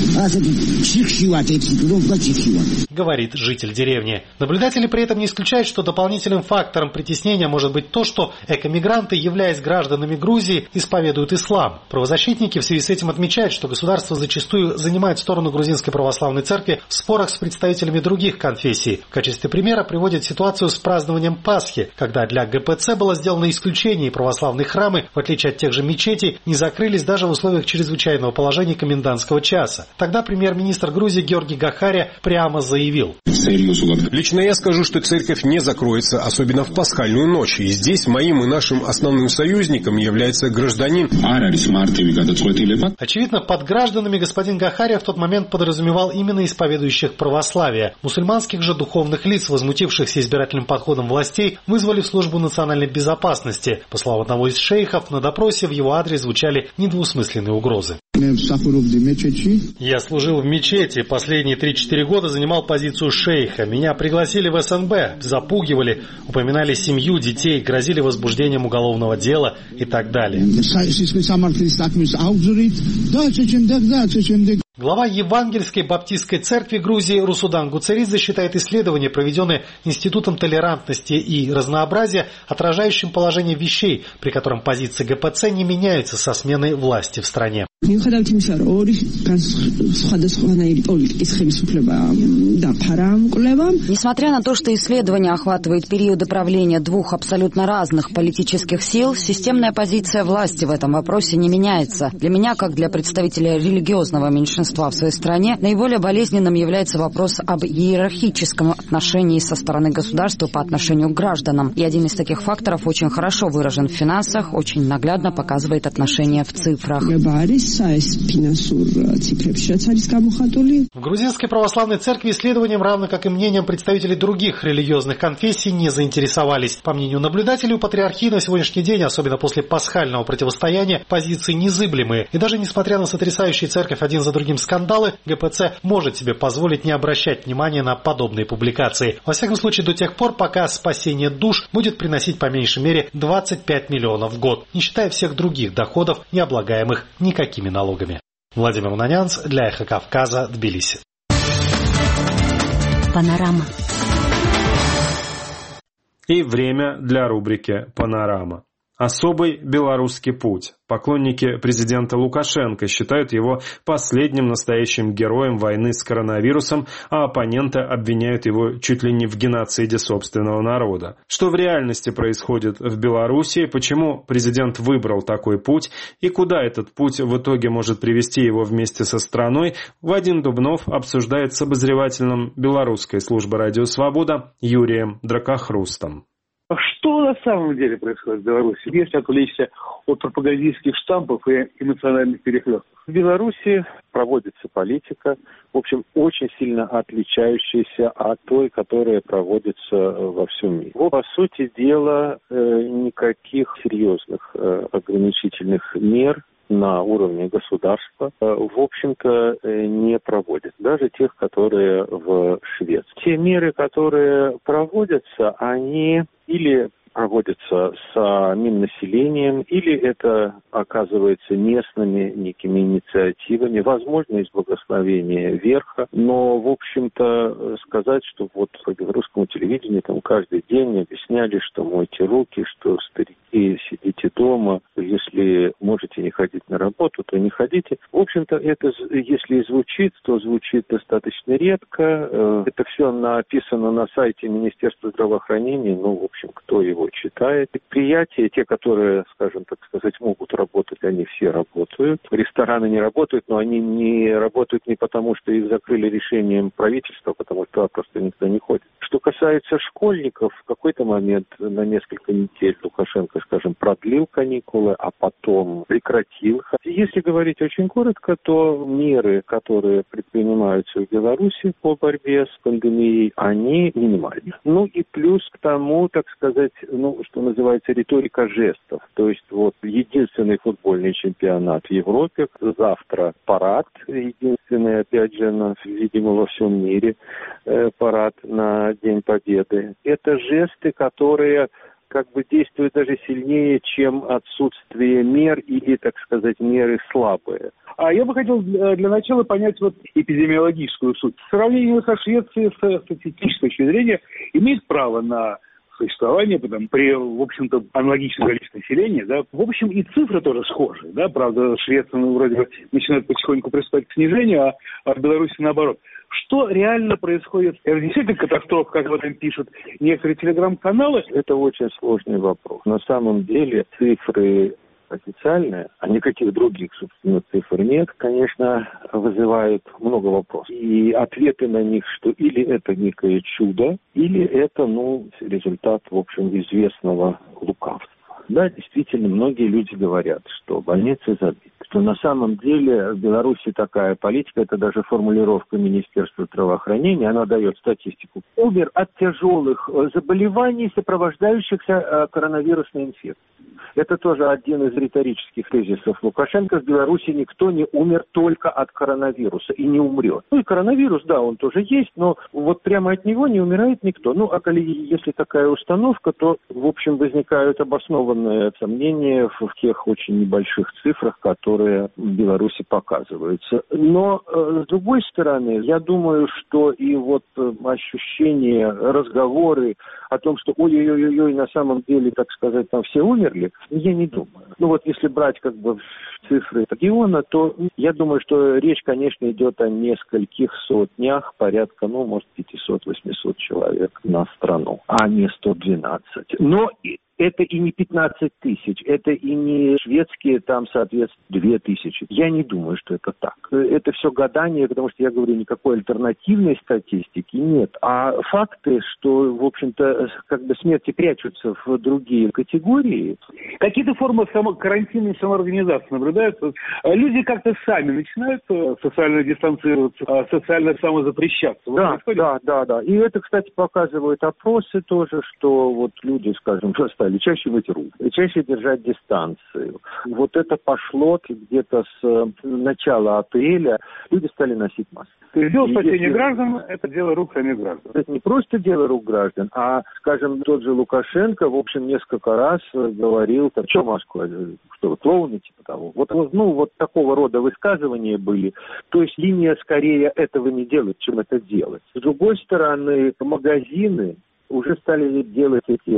говорит житель деревни. Наблюдатели при этом не исключают, что дополнительным фактором притеснения может быть то, что эко-мигранты, являясь гражданами Грузии, исповедуют ислам. Правозащитники в связи с этим отмечают, что государство зачастую занимает сторону грузинской православной церкви в спорах с представителями других конфессий. В качестве примера приводят ситуацию с празднованием Пасхи, когда для ГПЦ было сделано исключение, и православные храмы, в отличие от тех же мечетей, не закрылись даже в условиях чрезвычайного положения комендантского часа. Тогда премьер-министр Грузии Георгий Гахария прямо заявил: лично я скажу, что церковь не закроется, особенно в пасхальную ночь. И здесь моим и нашим основным союзником является гражданин. Очевидно, под гражданами господин Гахария в тот момент подразумевал именно исповедующих православие. Мусульманских же духовных лиц, возмутившихся избирательным подходом властей, вызвали в службу национальной безопасности. По словам одного из шейхов, на допросе в его адрес звучали недвусмысленные угрозы. Я служил в мечети, последние 3-4 года занимал позицию шейха. Меня пригласили в СНБ, запугивали, упоминали семью, детей, грозили возбуждением уголовного дела и так далее. Глава Евангельской баптистской церкви Грузии Русудан Гуцеридзе считает исследование, проведенное Институтом толерантности и разнообразия, отражающим положение вещей, при котором позиции ГПЦ не меняются со сменой власти в стране. Несмотря на то, что исследование охватывает периоды правления двух абсолютно разных политических сил, системная позиция власти в этом вопросе не меняется. Для меня, как для представителя религиозного меньшинства в своей стране, наиболее болезненным является вопрос об иерархическом отношении со стороны государства по отношению к гражданам. И один из таких факторов очень хорошо выражен в финансах, очень наглядно показывает отношения в цифрах. В грузинской православной церкви исследованием, равно как и мнением представителей других религиозных конфессий, не заинтересовались. По мнению наблюдателей, у Патриархии на сегодняшний день, особенно после пасхального противостояния, позиции незыблемые. И даже несмотря на сотрясающие церковь один за другим скандалы, ГПЦ может себе позволить не обращать внимания на подобные публикации. Во всяком случае, до тех пор, пока спасение душ будет приносить по меньшей мере 25 миллионов в год, не считая всех других доходов, не облагаемых никакими налогами. Владимир Унанянц для Эхо Кавказа, Тбилиси. Панорама. И время для рубрики «Панорама». Особый белорусский путь. Поклонники президента Лукашенко считают его последним настоящим героем войны с коронавирусом, а оппоненты обвиняют его чуть ли не в геноциде собственного народа. Что в реальности происходит в Беларуси, почему президент выбрал такой путь и куда этот путь в итоге может привести его вместе со страной, Вадим Дубнов обсуждает с обозревателем белорусской службы «Радио Свобода» Юрием Дракохрустом. Что на самом деле происходит в Беларуси, если отвлечься от пропагандистских штампов и эмоциональных перехлестов? В Беларуси проводится политика, в общем, очень сильно отличающаяся от той, которая проводится во всем мире. По сути дела, никаких серьезных ограничительных мер на уровне государства, в общем-то, не проводят. Даже тех, которые в Швеции. Те меры, которые проводятся, они или проводятся с самим населением, или это оказывается местными некими инициативами, возможно, из благословения верха, но, в общем-то, сказать, что вот по белорусскому телевидению там каждый день объясняли, что мойте руки, что старики, сидите дома, если можете не ходить на работу, то не ходите. В общем-то, это, если и звучит, то звучит достаточно редко. Это все написано на сайте Министерства здравоохранения, ну, в общем, кто его читает. Предприятия, те, которые, скажем, так сказать, могут работать, они все работают. Рестораны не работают, но они не работают не потому, что их закрыли решением правительства, потому что просто никто не ходит. Что касается школьников, в какой-то момент на несколько недель Лукашенко, скажем, продлил каникулы, а потом прекратил. Если говорить очень коротко, то меры, которые предпринимаются в Беларуси по борьбе с пандемией, они минимальны. Ну и плюс к тому, так сказать, ну, что называется, риторика жестов. То есть вот единственный футбольный чемпионат в Европе, завтра парад, единственный, опять же, видимо, во всем мире парад на День Победы. Это жесты, которые как бы действуют даже сильнее, чем отсутствие мер или, так сказать, меры слабые. А я бы хотел для начала понять вот эпидемиологическую суть. Сравнение со Швецией с статистической точки зрения имеет право на существование, потому при, в общем-то, аналогичном количестве населения, да, в общем, и цифры тоже схожи, да, правда, Швеция, ну, вроде бы начинает потихоньку приступать к снижению, а в Беларуси наоборот. Что реально происходит? Это действительно катастрофа, как об этом пишут некоторые телеграм-каналы? Это очень сложный вопрос. На самом деле цифры официальные, а никаких других, собственно, цифр нет, конечно, вызывают много вопросов. И ответы на них, что или это некое чудо, или это, ну, результат, в общем, известного лукавства. Да, действительно, многие люди говорят, что больницы забиты. Что на самом деле в Беларуси такая политика, это даже формулировка Министерства здравоохранения, она дает статистику. Умер от тяжелых заболеваний, сопровождающихся коронавирусной инфекцией. Это тоже один из риторических тезисов Лукашенко. В Беларуси никто не умер только от коронавируса и не умрет. Ну и коронавирус, да, он тоже есть, но вот прямо от него не умирает никто. Ну, а если такая установка, то, в общем, возникают обоснованные сомнения в тех очень небольших цифрах, которые в Беларуси показываются. Но, с другой стороны, я думаю, что и вот ощущение, разговоры о том, что ой-ой-ой, на самом деле, так сказать, там все умерли, я не думаю. Ну вот если брать как бы цифры региона, то я думаю, что речь, конечно, идет о нескольких сотнях, порядка, ну, может, 500-800 человек на страну, а не 112. Но это и не 15 тысяч, это и не шведские, там, соответственно, 2000. Я не думаю, что это так. Это все гадание, потому что, я говорю, никакой альтернативной статистики нет. А факты, что, в общем-то, как бы смерти прячутся в другие категории. Какие-то формы карантинной самоорганизации наблюдаются? Люди как-то сами начинают социально дистанцироваться, социально самозапрещаться? Да. И это, кстати, показывают опросы тоже, что вот люди, скажем, стали чаще мыть руки, чаще держать дистанцию. Вот это пошло где-то с начала апреля. Люди стали носить маски. То есть дело спасения граждан – это дело рук самих граждан? Это не просто дело рук граждан, а, скажем, тот же Лукашенко, в общем, несколько раз говорил, что маску, что вы клоуны, типа того. Вот такого рода высказывания были. То есть линия скорее этого не делает, чем это делать. С другой стороны, магазины уже стали делать эти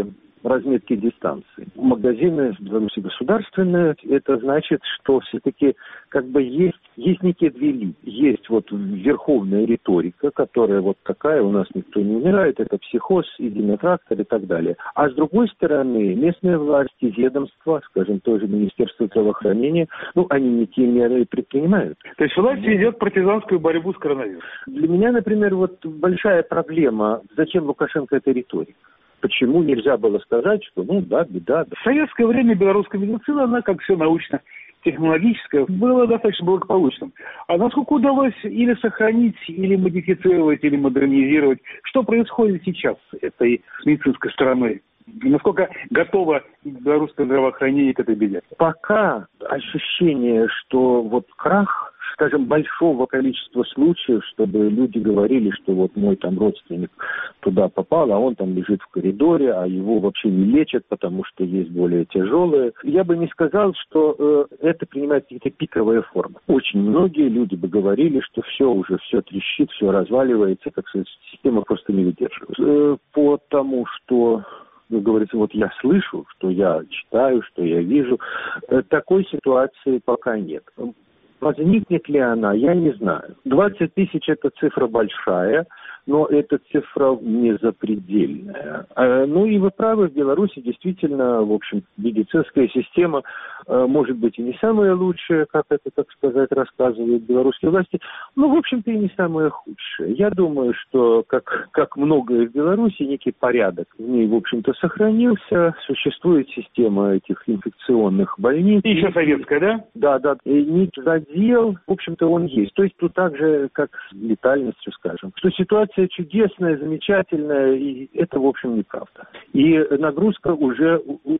разметки дистанции. Магазины в Беларуси государственные, это значит, что все-таки как бы есть некие две линии. Есть вот верховная риторика, которая вот такая, у нас никто не умирает, это психоз, иди на трактор и так далее. А с другой стороны, местные власти, ведомства, скажем, тоже Министерство здравоохранения, они не те меры предпринимают. То есть власть ведет партизанскую борьбу с коронавирусом? Для меня, например, вот большая проблема, зачем Лукашенко эта риторика? Почему нельзя было сказать, что, беда. В советское время белорусская медицина, она, как все научно-технологическое, была достаточно благополучным. А насколько удалось или сохранить, или модифицировать, или модернизировать? Что происходит сейчас с этой медицинской стороной? Насколько готово белорусское здравоохранение к этой беде? Пока ощущение, что вот крах, скажем, большого количества случаев, чтобы люди говорили, что вот мой там родственник туда попал, а он там лежит в коридоре, а его вообще не лечат, потому что есть более тяжелые. Я бы не сказал, что это принимает какие-то пиковые формы. Очень многие люди бы говорили, что все трещит, все разваливается, как сказать, система просто не выдерживает. Потому что, как говорится, вот я слышу, что я читаю, что я вижу, такой ситуации пока нет. Возникнет ли она, я не знаю. 20 тысяч – это цифра большая, но эта цифра не запредельная. И вы правы, в Беларуси действительно, в общем, медицинская система может быть и не самая лучшая, как это, так сказать, рассказывают белорусские власти, но, в общем-то, и не самая худшая. Я думаю, что, как многое в Беларуси, некий порядок в ней, в общем-то, сохранился. Существует система этих инфекционных больниц. И еще советская, да? Да. И задел, в общем-то, он есть. То есть тут так же, как с летальностью, скажем, что ситуация чудесная, замечательная, и это, в общем, неправда. И нагрузка уже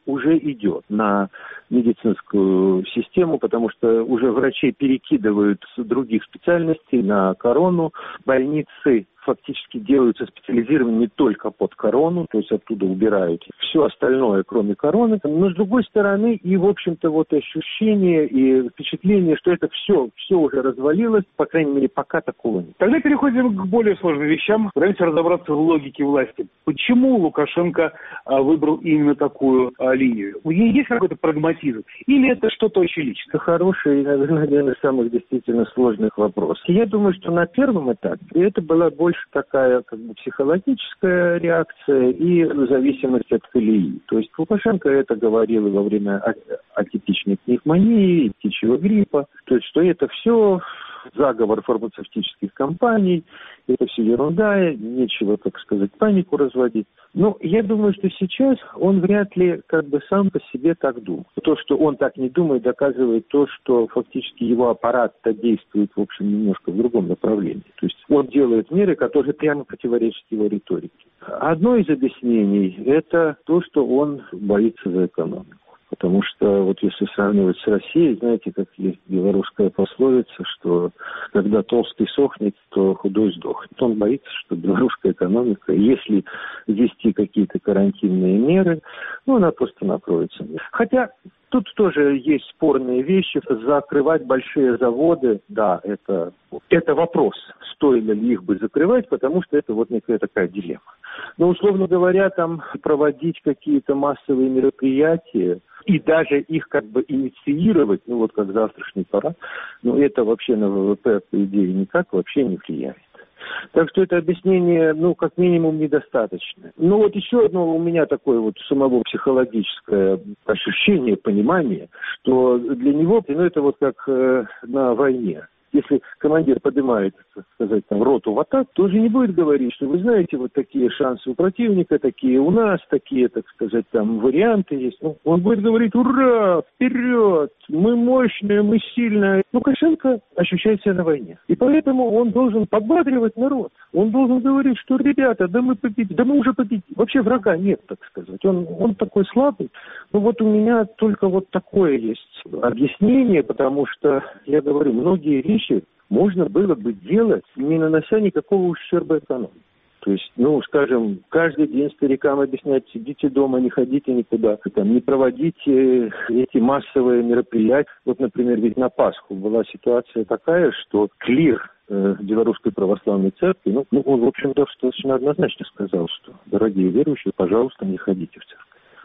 идет на медицинскую систему, потому что уже врачей перекидывают с других специальностей на корону. Больницы фактически делаются специализированными только под корону, то есть оттуда убирают все остальное, кроме короны. Но с другой стороны, и, в общем-то, вот ощущение и впечатление, что это все уже развалилось, по крайней мере, пока такого нет. Тогда переходим к более сложным вещам. Пытаемся разобраться в логике власти. Почему Лукашенко выбрал именно такую линию? Есть какой-то прагматизм? Или это что-то очень личное? Это хороший и, наверное, один из самых действительно сложных вопросов. Я думаю, что на первом этапе это была больше такая как бы психологическая реакция и зависимость от колеи. То есть Лукашенко это говорил во время атипичной пневмонии, птичьего гриппа. То есть что это все заговор фармацевтических компаний, это все ерунда, нечего, так сказать, панику разводить. Но я думаю, что сейчас он вряд ли как бы сам по себе так думает. То, что он так не думает, доказывает то, что фактически его аппарат-то действует, в общем, немножко в другом направлении. То есть он делает меры, которые прямо противоречат его риторике. Одно из объяснений – это то, что он боится за экономику. Потому что вот если сравнивать с Россией, знаете, как есть белорусская пословица, что когда толстый сохнет, то худой сдохнет. Он боится, что белорусская экономика, если ввести какие-то карантинные меры, она просто накроется. Хотя тут тоже есть спорные вещи. Закрывать большие заводы, да, это вопрос, стоило ли их бы закрывать, потому что это вот некая такая дилемма. Но, условно говоря, там проводить какие-то массовые мероприятия и даже их как бы инициировать, как завтрашний парад, это вообще на ВВП, по идее, никак вообще не влияет. Так что это объяснение, как минимум, недостаточно. Еще одно у меня такое вот самого психологическое ощущение, понимание, что для него, это вот как на войне. Если командир поднимает, так сказать, роту в атаку, то уже не будет говорить, что вы знаете, вот такие шансы у противника, такие у нас, такие, так сказать, варианты есть. Он будет говорить: ура, вперед, мы мощные, мы сильные. Лукашенко ощущает себя на войне. И поэтому он должен подбадривать народ. Он должен говорить, что, ребята, да мы победим, да мы уже победим. Вообще врага нет, так сказать. Он такой слабый. У меня только вот такое есть объяснение, потому что, я говорю, многие вещи можно было бы делать, не нанося никакого ущерба экономике. То есть, скажем, каждый день старикам объяснять: сидите дома, не ходите никуда, не проводите эти массовые мероприятия. Вот, например, ведь на Пасху была ситуация такая, что клир Белорусской православной церкви, он, в общем-то, достаточно однозначно сказал, что, дорогие верующие, пожалуйста, не ходите в церковь.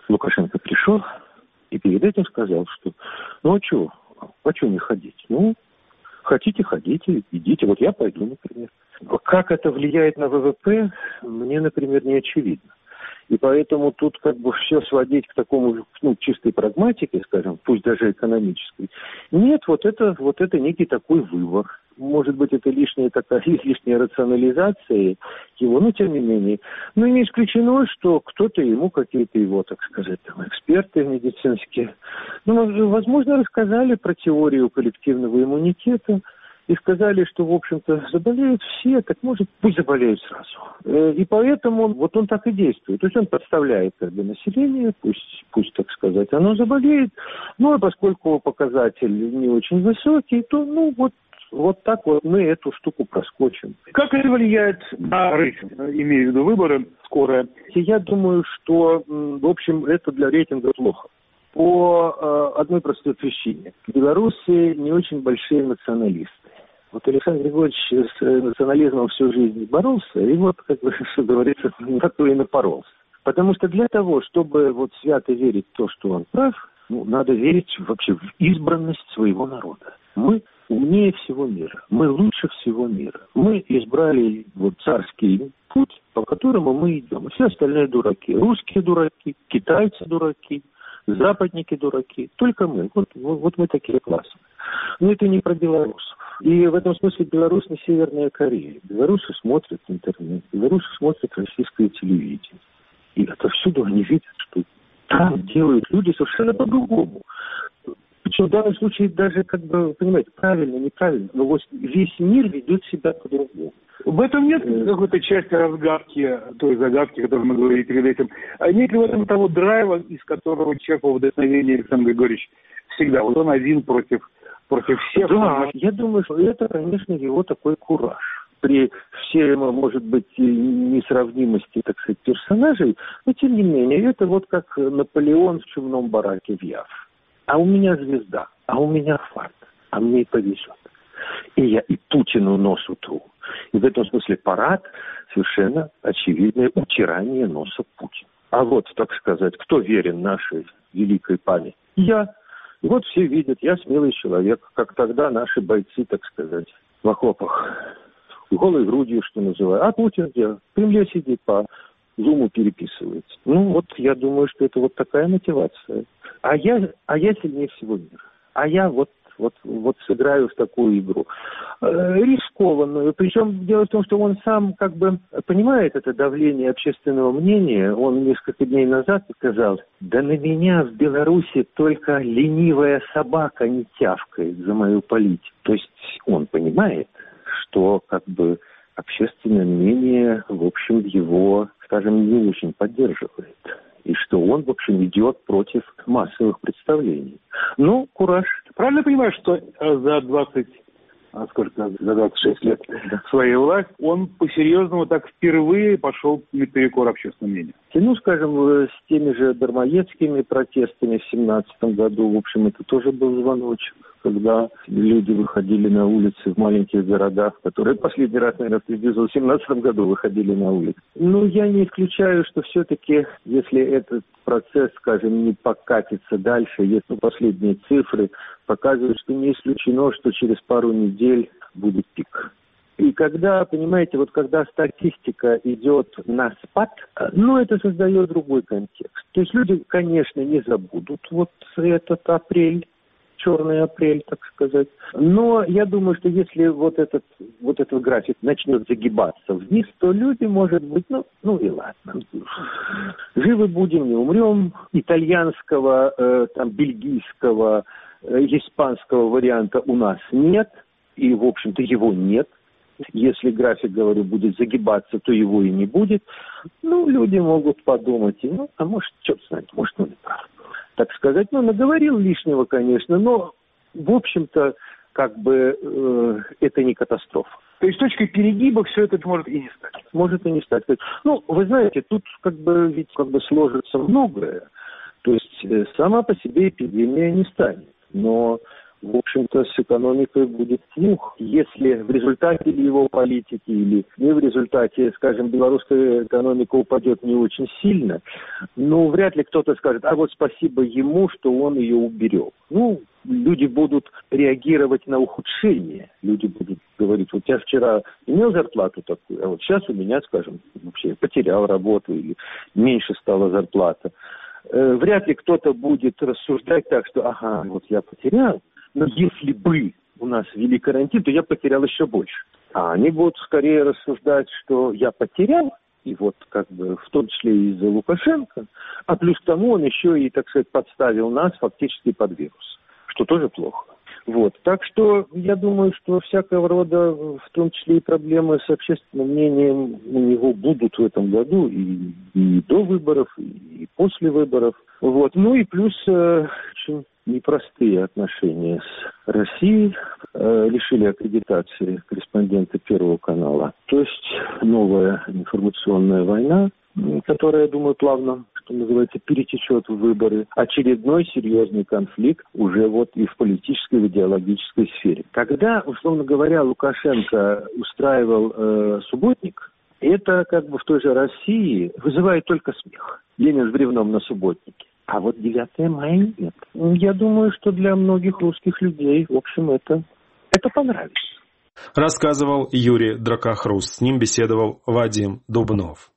Лукашенко пришел и перед этим сказал, что ну а что не ходить? Ну, хотите, ходите, идите. Вот я пойду, например. Как это влияет на ВВП, мне, например, не очевидно. И поэтому тут как бы все сводить к такому, чистой прагматике, скажем, пусть даже экономической. Нет, вот это некий такой выбор. Может быть, это лишняя рационализация его, но тем не менее. Но не исключено, что кто-то ему, какие-то его, так сказать, эксперты медицинские, возможно, рассказали про теорию коллективного иммунитета, и сказали, что, в общем-то, заболеют все, так может, пусть заболеют сразу. И поэтому вот он так и действует. То есть он подставляет население, пусть, так сказать, оно заболеет. Ну, а поскольку показатель не очень высокий, то, вот так вот мы эту штуку проскочим. Как это влияет на рейтинг, имею в виду выборы скорые? Я думаю, что, в общем, это для рейтинга плохо. По одной простой причине. Белорусы не очень большие националисты. Вот Александр Григорьевич с национализмом всю жизнь боролся, и вот, как бы, что говорится, на то и напоролся. Потому что для того, чтобы вот свято верить в то, что он прав, надо верить вообще в избранность своего народа. Мы умнее всего мира, мы лучше всего мира. Мы избрали вот царский путь, по которому мы идем. Все остальные дураки. Русские дураки, китайцы дураки, западники дураки. Только мы. Вот мы такие классные. Но это не про белорусов. И в этом смысле Беларусь не Северная Корея. Белорусы смотрят интернет, белорусы смотрят российское телевидение. И отовсюду они видят, что там делают люди совершенно по-другому. Причем в данном случае даже, понимаете, правильно, неправильно, но вот весь мир ведет себя по-другому. В этом нет какой-то части разгадки, той загадки, о которой мы говорили перед этим. А нет ли в этом того драйва, из которого черпал вдохновение Александр Григорьевич всегда? Вот он один против всех. Да, я думаю, что это, конечно, его такой кураж. При всей, может быть, несравнимости, так сказать, персонажей, но тем не менее, это вот как Наполеон в чумном бараке в Яв. А у меня звезда, а у меня фарт, а мне и повезет. И я и Путину нос утру. И в этом смысле парад совершенно очевидное утирание носа Путина. А вот, так сказать, кто верен нашей великой памяти? Я. И вот все видят, я смелый человек, как тогда наши бойцы, так сказать, в окопах, голой грудью, что называют. А Путин где? В Кремле сидит, по зуму переписывается. Вот я думаю, что это вот такая мотивация. А я сильнее всего мира. А я вот сыграю в такую игру. Рискованную. Причем дело в том, что он сам понимает это давление общественного мнения. Он несколько дней назад сказал, да на меня в Беларуси только ленивая собака не тявкает за мою политику. То есть он понимает, что общественное мнение, в общем, его, скажем, не очень поддерживает. И что он, в общем, идет против массовых представлений. Кураж. Правильно понимаешь, что за 26 лет своей власти он по-серьезному так впервые пошел наперекор общественному мнению? Скажем, с теми же дармоедскими протестами в 2017 году, в общем, это тоже был звоночек, когда люди выходили на улицы в маленьких городах, которые последний раз, наверное, в 1917 году выходили на улицы. Я не исключаю, что все-таки, если этот процесс, скажем, не покатится дальше, если последние цифры показывают, что не исключено, что через пару недель будет пик. И когда, понимаете, когда статистика идет на спад, это создает другой контекст. То есть люди, конечно, не забудут этот апрель, черный апрель, так сказать. Но я думаю, что если этот график начнет загибаться вниз, то люди, может быть, и ладно. Живы будем, не умрем. Итальянского, бельгийского, испанского варианта у нас нет. И, в общем-то, его нет. Если график, говорю, будет загибаться, то его и не будет. Люди могут подумать, а может, черт знает, может, он и прав. Так сказать, наговорил лишнего, конечно, но, в общем-то, это не катастрофа. То есть точкой перегиба все это может и не стать? Может и не стать. Вы знаете, тут ведь сложится многое. То есть сама по себе эпидемия не станет. Но в общем-то, с экономикой будет плохо. Если в результате его политики или не в результате, скажем, белорусская экономика упадет не очень сильно, ну, вряд ли кто-то скажет, а вот спасибо ему, что он ее уберег. Ну, люди будут реагировать на ухудшение. Люди будут говорить, вот я вчера имел зарплату такую, а вот сейчас у меня, скажем, вообще потерял работу или меньше стала зарплата. Вряд ли кто-то будет рассуждать так, что, ага, вот я потерял, но если бы у нас ввели карантин, то я потерял еще больше. А они будут скорее рассуждать, что я потерял, и вот как бы в том числе из-за Лукашенко, а плюс к тому он еще и, так сказать, подставил нас фактически под вирус, что тоже плохо. Вот. Так что я думаю, что всякого рода, в том числе и проблемы с общественным мнением у него будут в этом году и до выборов, и после выборов. Вот. Ну и плюс очень непростые отношения с Россией. Лишили аккредитации корреспондента Первого канала. То есть новая информационная война, которая, я думаю, плавно, что называется, перетечет в выборы. Очередной серьезный конфликт уже вот и в политической, в идеологической сфере. Когда, условно говоря, Лукашенко устраивал субботник, это как бы в той же России вызывает только смех. Ленин с бревном на субботнике. А вот 9 мая нет. Я думаю, что для многих русских людей, в общем, это понравится. Рассказывал Юрий Дракохруст. С ним беседовал Вадим Дубнов.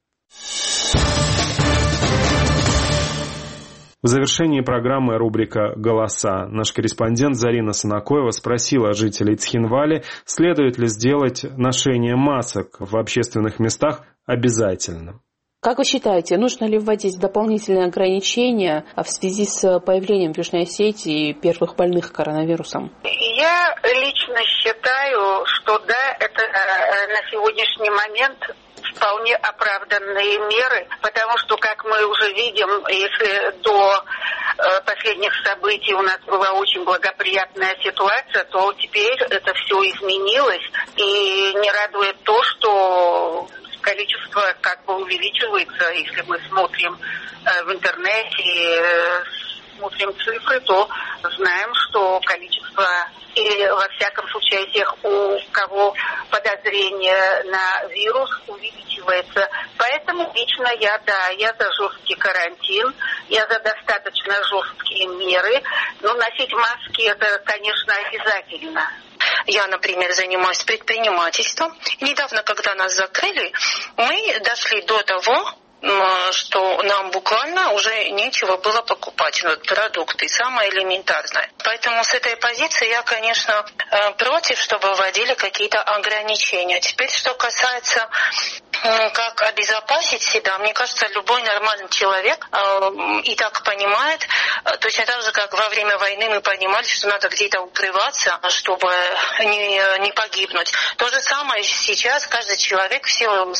В завершении программы рубрика «Голоса». Наш корреспондент Зарина Санакоева спросила жителей Цхинвали, следует ли сделать ношение масок в общественных местах обязательным. Как вы считаете, нужно ли вводить дополнительные ограничения в связи с появлением в Южной Осетии первых больных коронавирусом? Я лично считаю, что да, это на сегодняшний момент вполне оправданные меры, потому что, как мы уже видим, если до последних событий у нас была очень благоприятная ситуация, то теперь это все изменилось, и не радует то, что количество как бы увеличивается. Если мы смотрим в интернете, смотрим цифры, то знаем, что количество, или во всяком случае тех, у кого подозрение на вирус, увеличивается. Поэтому лично я за жесткий карантин, я за достаточно жесткие меры. Но носить маски это, конечно, обязательно. Я, например, занимаюсь предпринимательством. Недавно, когда нас закрыли, мы дошли до того, что нам буквально уже нечего было покупать, продукты, самое элементарное. Поэтому с этой позиции я, конечно, против, чтобы вводили какие-то ограничения. Теперь, что касается как обезопасить себя, мне кажется, любой нормальный человек и так понимает, точно так же, как во время войны мы понимали, что надо где-то укрываться, чтобы не погибнуть. То же самое сейчас каждый человек в силу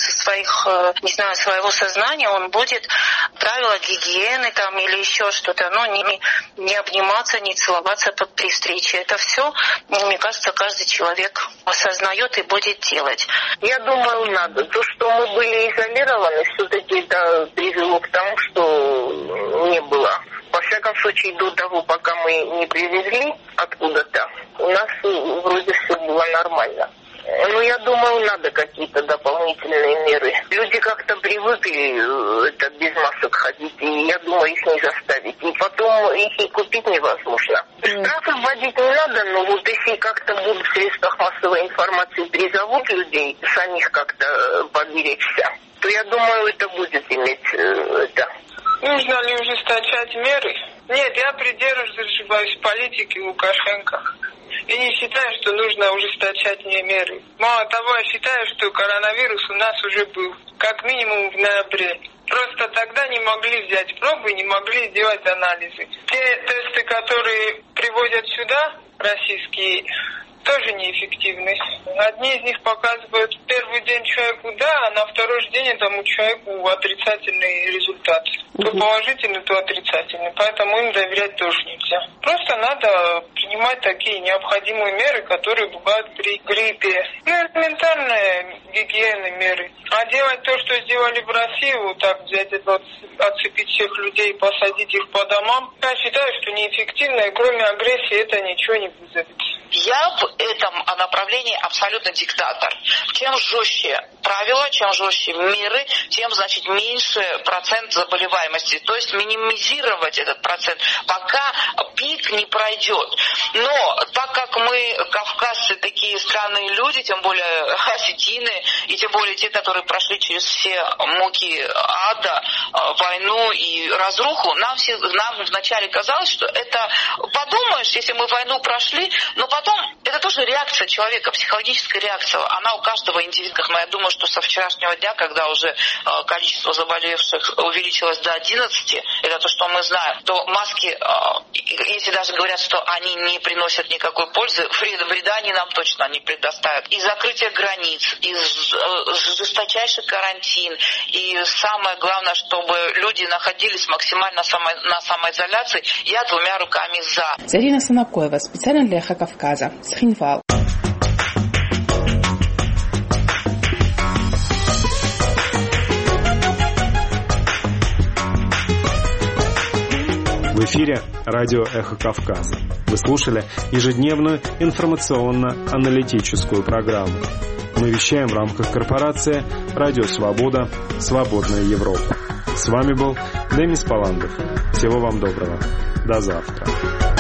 своего сознания, он будет правила гигиены там или еще что-то, но не обниматься, не целоваться при встрече. Это все, мне кажется, каждый человек осознает и будет делать. Я думаю, надо. То, что мы были изолированы, все-таки это привело к тому, что не было. Во всяком случае, до того, пока мы не привезли откуда-то, у нас вроде все было нормально. Ну, я думаю, надо какие-то дополнительные меры. Люди как-то привыкли без масок ходить, и я думаю, их не заставить. И потом их и купить невозможно. Штрафы вводить не надо, но вот если как-то будут в средствах массовой информации призовут людей самих как-то поберечься, то я думаю, это будет иметь Нужно ли ужесточать меры? Нет, я придерживаюсь политики Лукашенко. И не считаю, что нужно ужесточать меры. Мало того, я считаю, что коронавирус у нас уже был, как минимум в ноябре. Просто тогда не могли взять пробы, не могли сделать анализы. Те тесты, которые приводят сюда, российские, тоже неэффективны. Одни из них показывают первый день человеку да, а на второй же день этому человеку отрицательный результат. То положительный, то отрицательный. Поэтому им доверять тоже нельзя. Просто надо принимать такие необходимые меры, которые бывают при гриппе. Элементарные гигиены меры. А делать то, что сделали в России, вот так взять это, отцепить всех людей и посадить их по домам, я считаю, что неэффективно, и кроме агрессии это ничего не вызовет. Я в этом направлении абсолютно диктатор. Чем жестче правила, чем жестче меры, тем, значит, меньше процент заболеваемости. То есть минимизировать этот процент, пока пик не пройдет. Но так как мы, кавказцы, такие странные люди, тем более осетины, и тем более те, которые прошли через все муки ада, войну и разруху, нам вначале казалось, что это, подумаешь, если мы войну прошли, но потом это тоже реакция человека, психологическая реакция. Она у каждого индивида. Но я думаю, что со вчерашнего дня, когда уже количество заболевших увеличилось до 11, это то, что мы знаем, то маски, если даже говорят, что они не приносят никакой пользы, вреда они нам точно не предоставят. И закрытие границ, и жесточайший карантин, и самое главное, чтобы люди находились максимально на самоизоляции, я двумя руками за. Зарина Санакоева, специально для Эхо Кавказа, Схинвал. В эфире радио «Эхо Кавказа». Вы слушали ежедневную информационно-аналитическую программу. Мы вещаем в рамках корпорации «Радио Свобода. Свободная Европа». С вами был Демис Паландов. Всего вам доброго. До завтра.